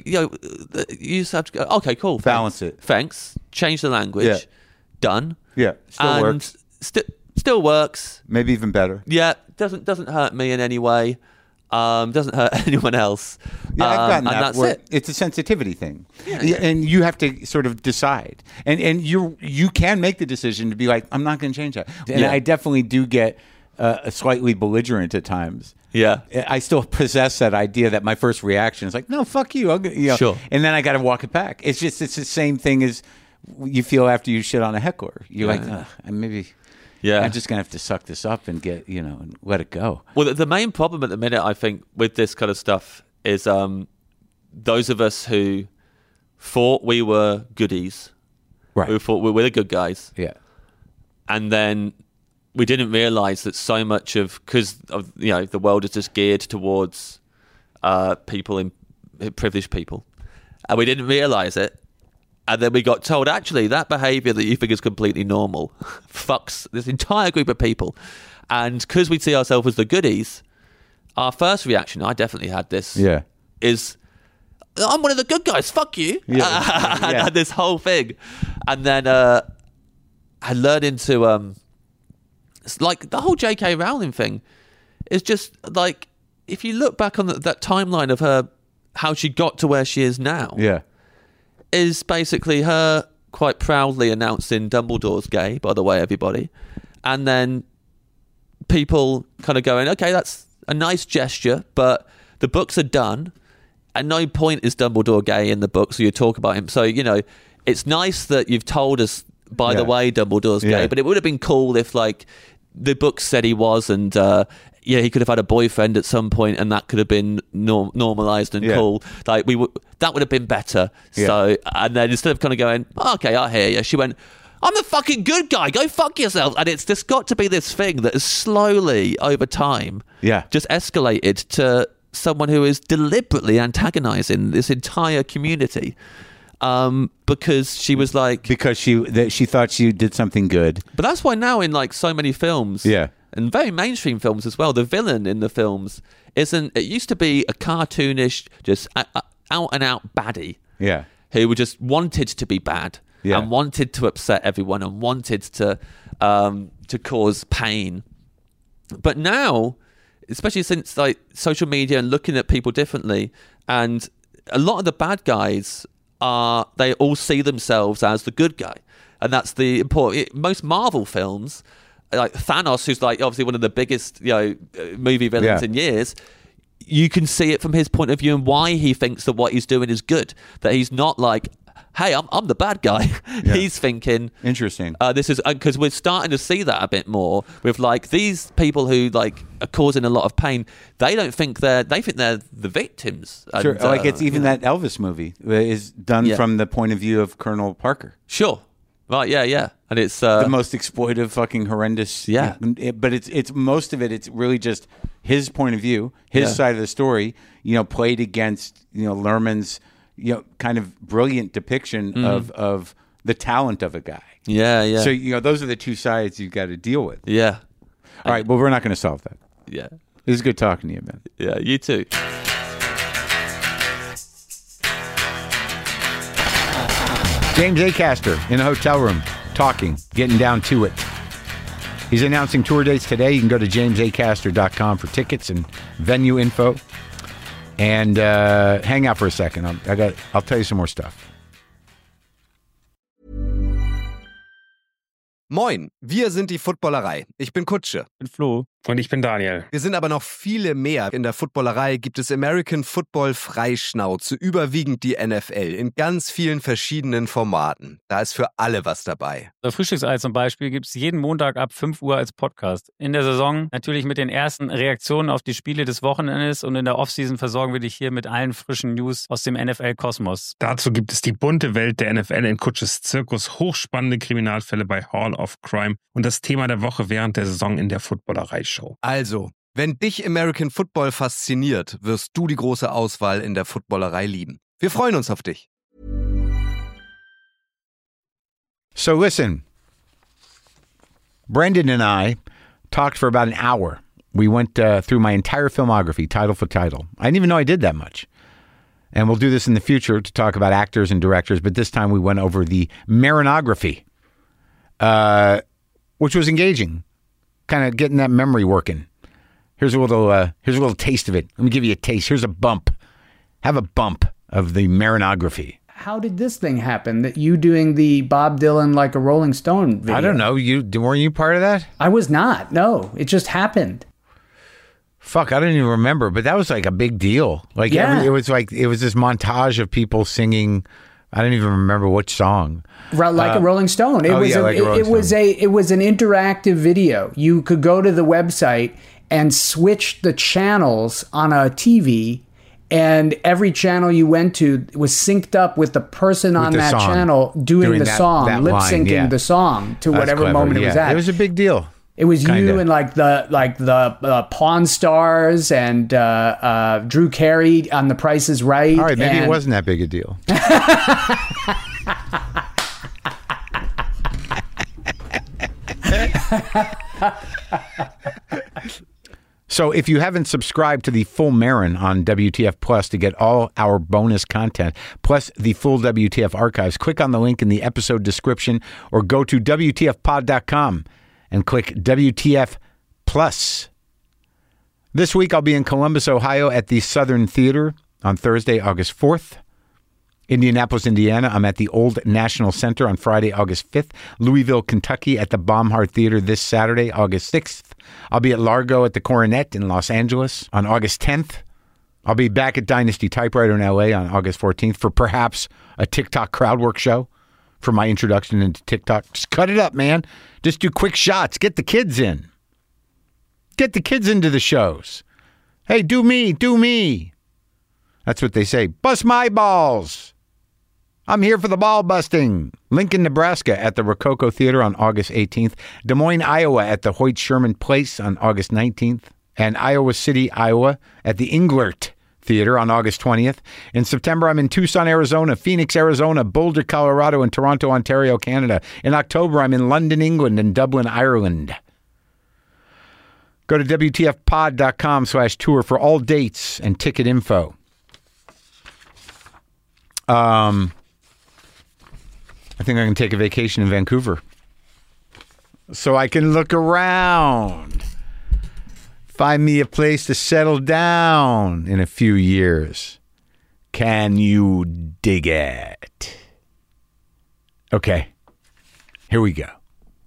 just have to go, okay, cool. Balance it. Thanks. Change the language. Yeah. Done. Yeah. Still works. Still works. Maybe even better. Yeah. Doesn't hurt me in any way. Doesn't hurt anyone else. Yeah, I've gotten that. And that's it. It's a sensitivity thing, and you have to sort of decide, and you can make the decision to be like, I'm not going to change that. And I definitely do get slightly belligerent at times. Yeah, I still possess that idea that my first reaction is like, no, fuck you. Sure. And then I got to walk it back. It's the same thing as you feel after you shit on a heckler. You're like, maybe. Yeah, I'm just going to have to suck this up and get, and let it go. Well, the main problem at the minute, I think, with this kind of stuff is those of us who thought we were goodies, right? Who thought we were the good guys. Yeah. And then we didn't realise that so much because the world is just geared towards privileged people. And we didn't realise it. And then we got told, actually, that behaviour that you think is completely normal fucks this entire group of people. And because we see ourselves as the goodies, our first reaction, I definitely had this, is, I'm one of the good guys, fuck you. And this whole thing. And then I learned into, it's like the whole J.K. Rowling thing is just like, if you look back on that timeline of her, how she got to where she is now. Yeah. Is basically her quite proudly announcing Dumbledore's gay, by the way, everybody. And then people kind of going, okay, that's a nice gesture, but the books are done. At no point is Dumbledore gay in the book, so you talk about him. So, it's nice that you've told us, by the way, Dumbledore's gay, but it would have been cool if, the book said he was, and he could have had a boyfriend at some point, and that could have been normalized and cool. That would have been better. Yeah. So, and then instead of kind of going, okay, I hear you, she went, I'm the fucking good guy, go fuck yourself. And it's just got to be this thing that has slowly, over time, just escalated to someone who is deliberately antagonizing this entire community. Because she was like, because she thought she did something good. But that's why now in so many films, and very mainstream films as well, the villain in the films it used to be a cartoonish, just out and out baddie. Yeah. Who just wanted to be bad and wanted to upset everyone and wanted to cause pain. But now, especially since like social media and looking at people differently, and a lot of the bad guys they all see themselves as the good guy, and that's the important. Most Marvel films, like Thanos, who's like obviously one of the biggest movie villains in years. You can see it from his point of view and why he thinks that what he's doing is good. That he's not like, hey, I'm the bad guy. Yeah. He's thinking, interesting. This is because we're starting to see that a bit more with like these people who like are causing a lot of pain. They think they're the victims. Sure, and, like it's even that Elvis movie is done from the point of view of Colonel Parker. Sure. Right, yeah. And it's the most exploitive, fucking horrendous. Yeah. But it's most of it, it's really just his point of view, his side of the story, played against, Lerman's, kind of brilliant depiction of the talent of a guy. Yeah. So, those are the two sides you've got to deal with. Yeah. All right, well, we're not going to solve that. Yeah. It was good talking to you, man. Yeah, you too. James Acaster in a hotel room, talking, getting down to it. He's announcing tour dates today. You can go to jamesacaster.com for tickets and venue info. And hang out for a second. I'll tell you some more stuff. Moin, wir sind die Footballerei. Ich bin Kutsche. Ich bin Flo. Und ich bin Daniel. Wir sind aber noch viele mehr. In der Footballerei gibt es American Football Freischnauze, überwiegend die NFL, in ganz vielen verschiedenen Formaten. Da ist für alle was dabei. Das Frühstücksei zum Beispiel gibt es jeden Montag ab 5 Uhr als Podcast. In der Saison natürlich mit den ersten Reaktionen auf die Spiele des Wochenendes und in der Offseason versorgen wir dich hier mit allen frischen News aus dem NFL-Kosmos. Dazu gibt es die bunte Welt der NFL in Kutsches Zirkus, hochspannende Kriminalfälle bei Hall of Crime und das Thema der Woche während der Saison in der Footballerei-Show. Also, wenn dich American Football fasziniert, wirst du die große Auswahl in der Footballerei lieben. Wir freuen uns auf dich. So listen, Brendan and I talked for about an hour. We went through my entire filmography, title for title. I didn't even know I did that much. And we'll do this in the future to talk about actors and directors, but this time we went over the Marinography, which was engaging. Kind of getting that memory working. Here's a little taste of it. Let me give you a taste. Here's a bump. Have a bump of the Marinography. How did this thing happen? That you doing the Bob Dylan like a Rolling Stone video? I don't know. Weren't you part of that? I was not. No, it just happened. Fuck, I don't even remember. But that was like a big deal. Like it was this montage of people singing. I don't even remember which song. Like a Rolling Stone. It was an interactive video. You could go to the website and switch the channels on a TV, and every channel you went to was synced up with the person on that channel doing the song, lip syncing the song to whatever moment it was at. It was a big deal. It was you and like the Pawn Stars and Drew Carey on The Price is Right. All right, maybe it wasn't that big a deal. So if you haven't subscribed to the full Marin on WTF Plus to get all our bonus content, plus the full WTF archives, click on the link in the episode description or go to WTFpod.com. and click WTF Plus. This week, I'll be in Columbus, Ohio at the Southern Theater on Thursday, August 4th. Indianapolis, Indiana, I'm at the Old National Center on Friday, August 5th. Louisville, Kentucky at the Baumhart Theater this Saturday, August 6th. I'll be at Largo at the Coronet in Los Angeles on August 10th. I'll be back at Dynasty Typewriter in LA on August 14th for perhaps a TikTok crowdwork show for my introduction into TikTok. Just cut it up, man. Just do quick shots. Get the kids in. Get the kids into the shows. Hey, do me. That's what they say. Bust my balls. I'm here for the ball busting. Lincoln, Nebraska at the Rococo Theater on August 18th. Des Moines, Iowa at the Hoyt Sherman Place on August 19th. And Iowa City, Iowa at the Englert Theater on August 20th. In September, I'm in Tucson, Arizona, Phoenix, Arizona, Boulder, Colorado, and Toronto, Ontario, Canada. In October, I'm in London, England, and Dublin, Ireland. Go to WTFpod.com/tour for all dates and ticket info. I think I can take a vacation in Vancouver so I can look around. Find me a place to settle down in a few years. Can you dig it? Okay, here we go.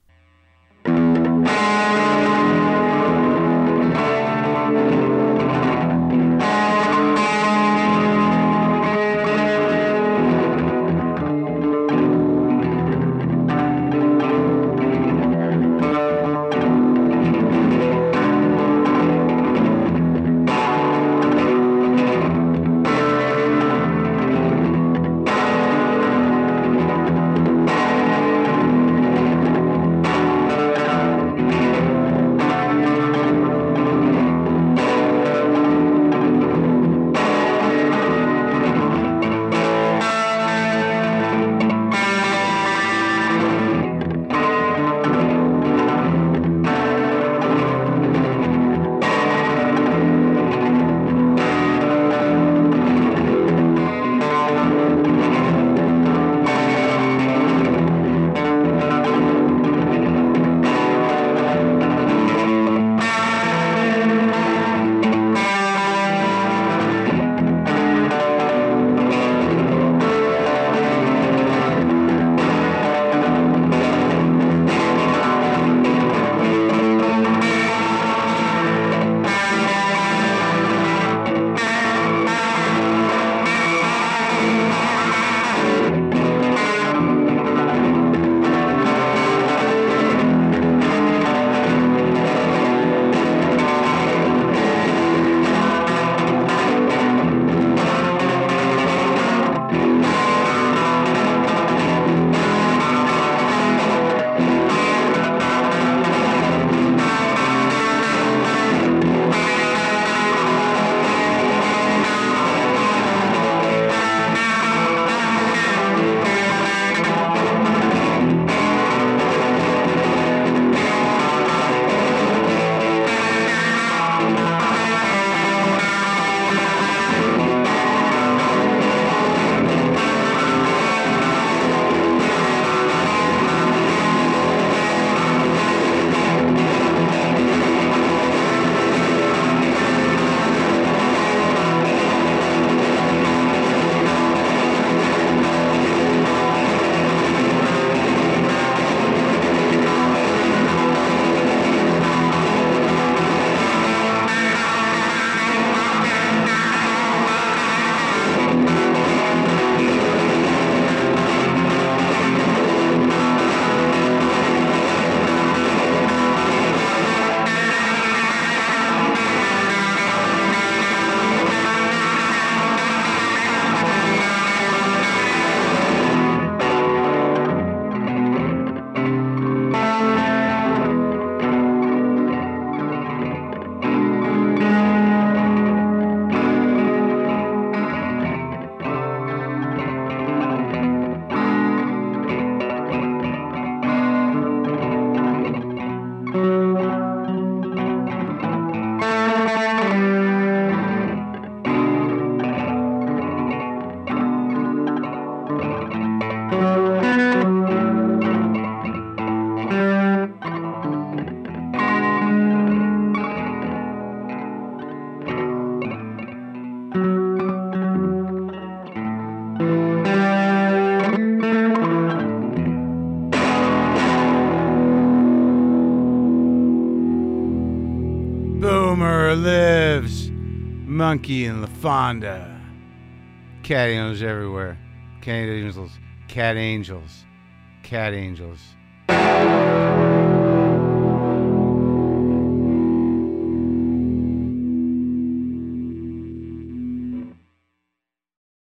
Boomer lives. Monkey and LaFonda. Cat angels everywhere. Cat angels. Cat angels. Cat angels.